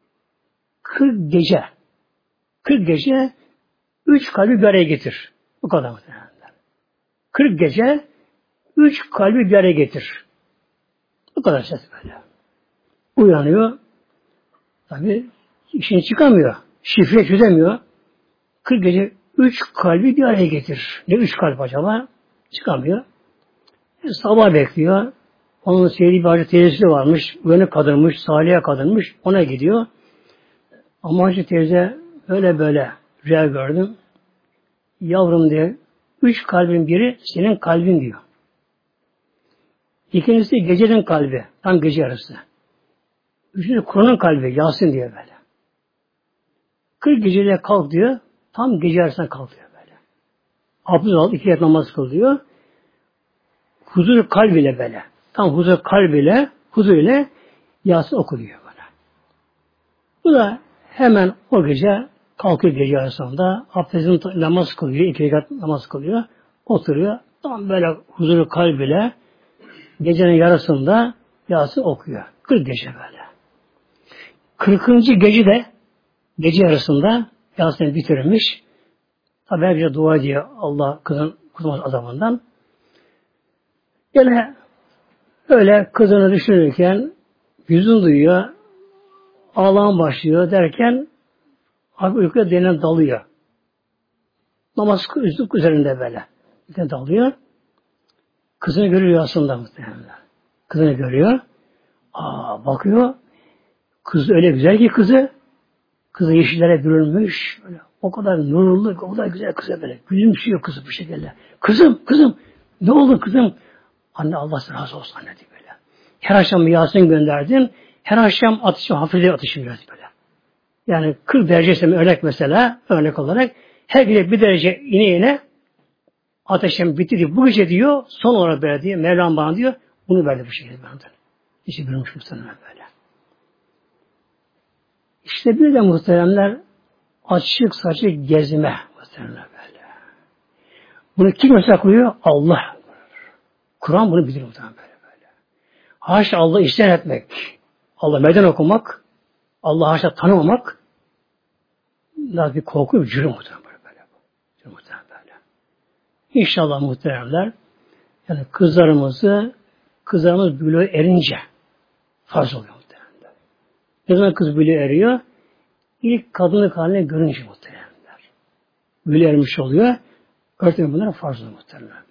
40 gece 3 kalbi bir araya getir. Bu kadar muhtemelen. 40 gece 3 kalbi bir araya getir. Bu kadar ses böyle. Uyanıyor. Tabi işini çıkamıyor. Şifre çözemiyor. 40 gece 3 kalbi bir araya getir. Ne 3 kalp acaba? Çıkamıyor. Sabah bekliyor. Onun sevdiği bir hacı teyzesi varmış. Uyanık kadınmış. Salih'e kadınmış. Ona gidiyor. Ama hacı teyze böyle rüya gördüm. Yavrum diye 3 kalbin biri senin kalbin diyor. İkincisi gecenin kalbi. Tam gece yarısı. Üçüncüsü Kur'an'ın kalbi. Yasin diyor böyle. 40 gecede kalk diyor. Tam gece yarısına kalkıyor böyle. Abdest al, 2 rekat namaz kıl diyor. Huzur kalbiyle böyle. Tam huzur kalbiyle, huzur ile Yasin okuyor böyle. Bu da hemen o gece kalkıyor gece arasında. Abdestini namaz kılıyor, 2 rekat namaz kılıyor. Oturuyor. Tam böyle huzuru kalbiyle gecenin yarısında Yasin okuyor. 40 gece böyle. 40. gece de gece yarısında Yasin'i bitirmiş. Tabi herkese dua ediyor Allah kızın kurtulması azabından. Gene öyle kızını düşünürken yüzünü duyuyor, ağlam başlıyor derken uykuya denen dalıyor. Namaz üzerinde böyle. Dalıyor. Kızını görüyor aslında muhtemelen. Kızını görüyor. Bakıyor. Kız öyle güzel ki kızı. Kızı yeşillere bürünmüş. Böyle, o kadar nurlu, o kadar güzel kızı böyle. Gülümsüyor kızı bu şekilde. Kızım. Ne oldu kızım? Anne Allah razı olsun anne diye böyle. Her akşam bir Yasin gönderdin. Her akşam atışım, hafifle atışım biraz böyle. Yani 40 derece örnek olarak her gece bir derece ine ateşim bitti diyor. Bu gece diyor son olarak böyle diyor. Mevlam bana diyor. Bunu verdi bu şekilde benden. İşte bürünmüş muhtemelen böyle. İşte bir de muhteremler açık saçık gezme muhteremler böyle. Bunu kim yasaklıyor? Allah. Kur'an bunu bilir muhterem böyle. Haşa Allah isyan etmek. Allah meydan okumak. Allah haşa tanımamak. Biraz bir korku, bir cürüm muhterem böyle. Cürüm muhterem böyle. İnşallah muhteremler yani kızlarımız bülüğe erince farz oluyor muhteremler. Ne zaman kız bülüğe eriyor? İlk kadınlık haline görünce muhteremler. Bülüğe ermiş oluyor. Örtmek bunlara farz oluyor muhteremler.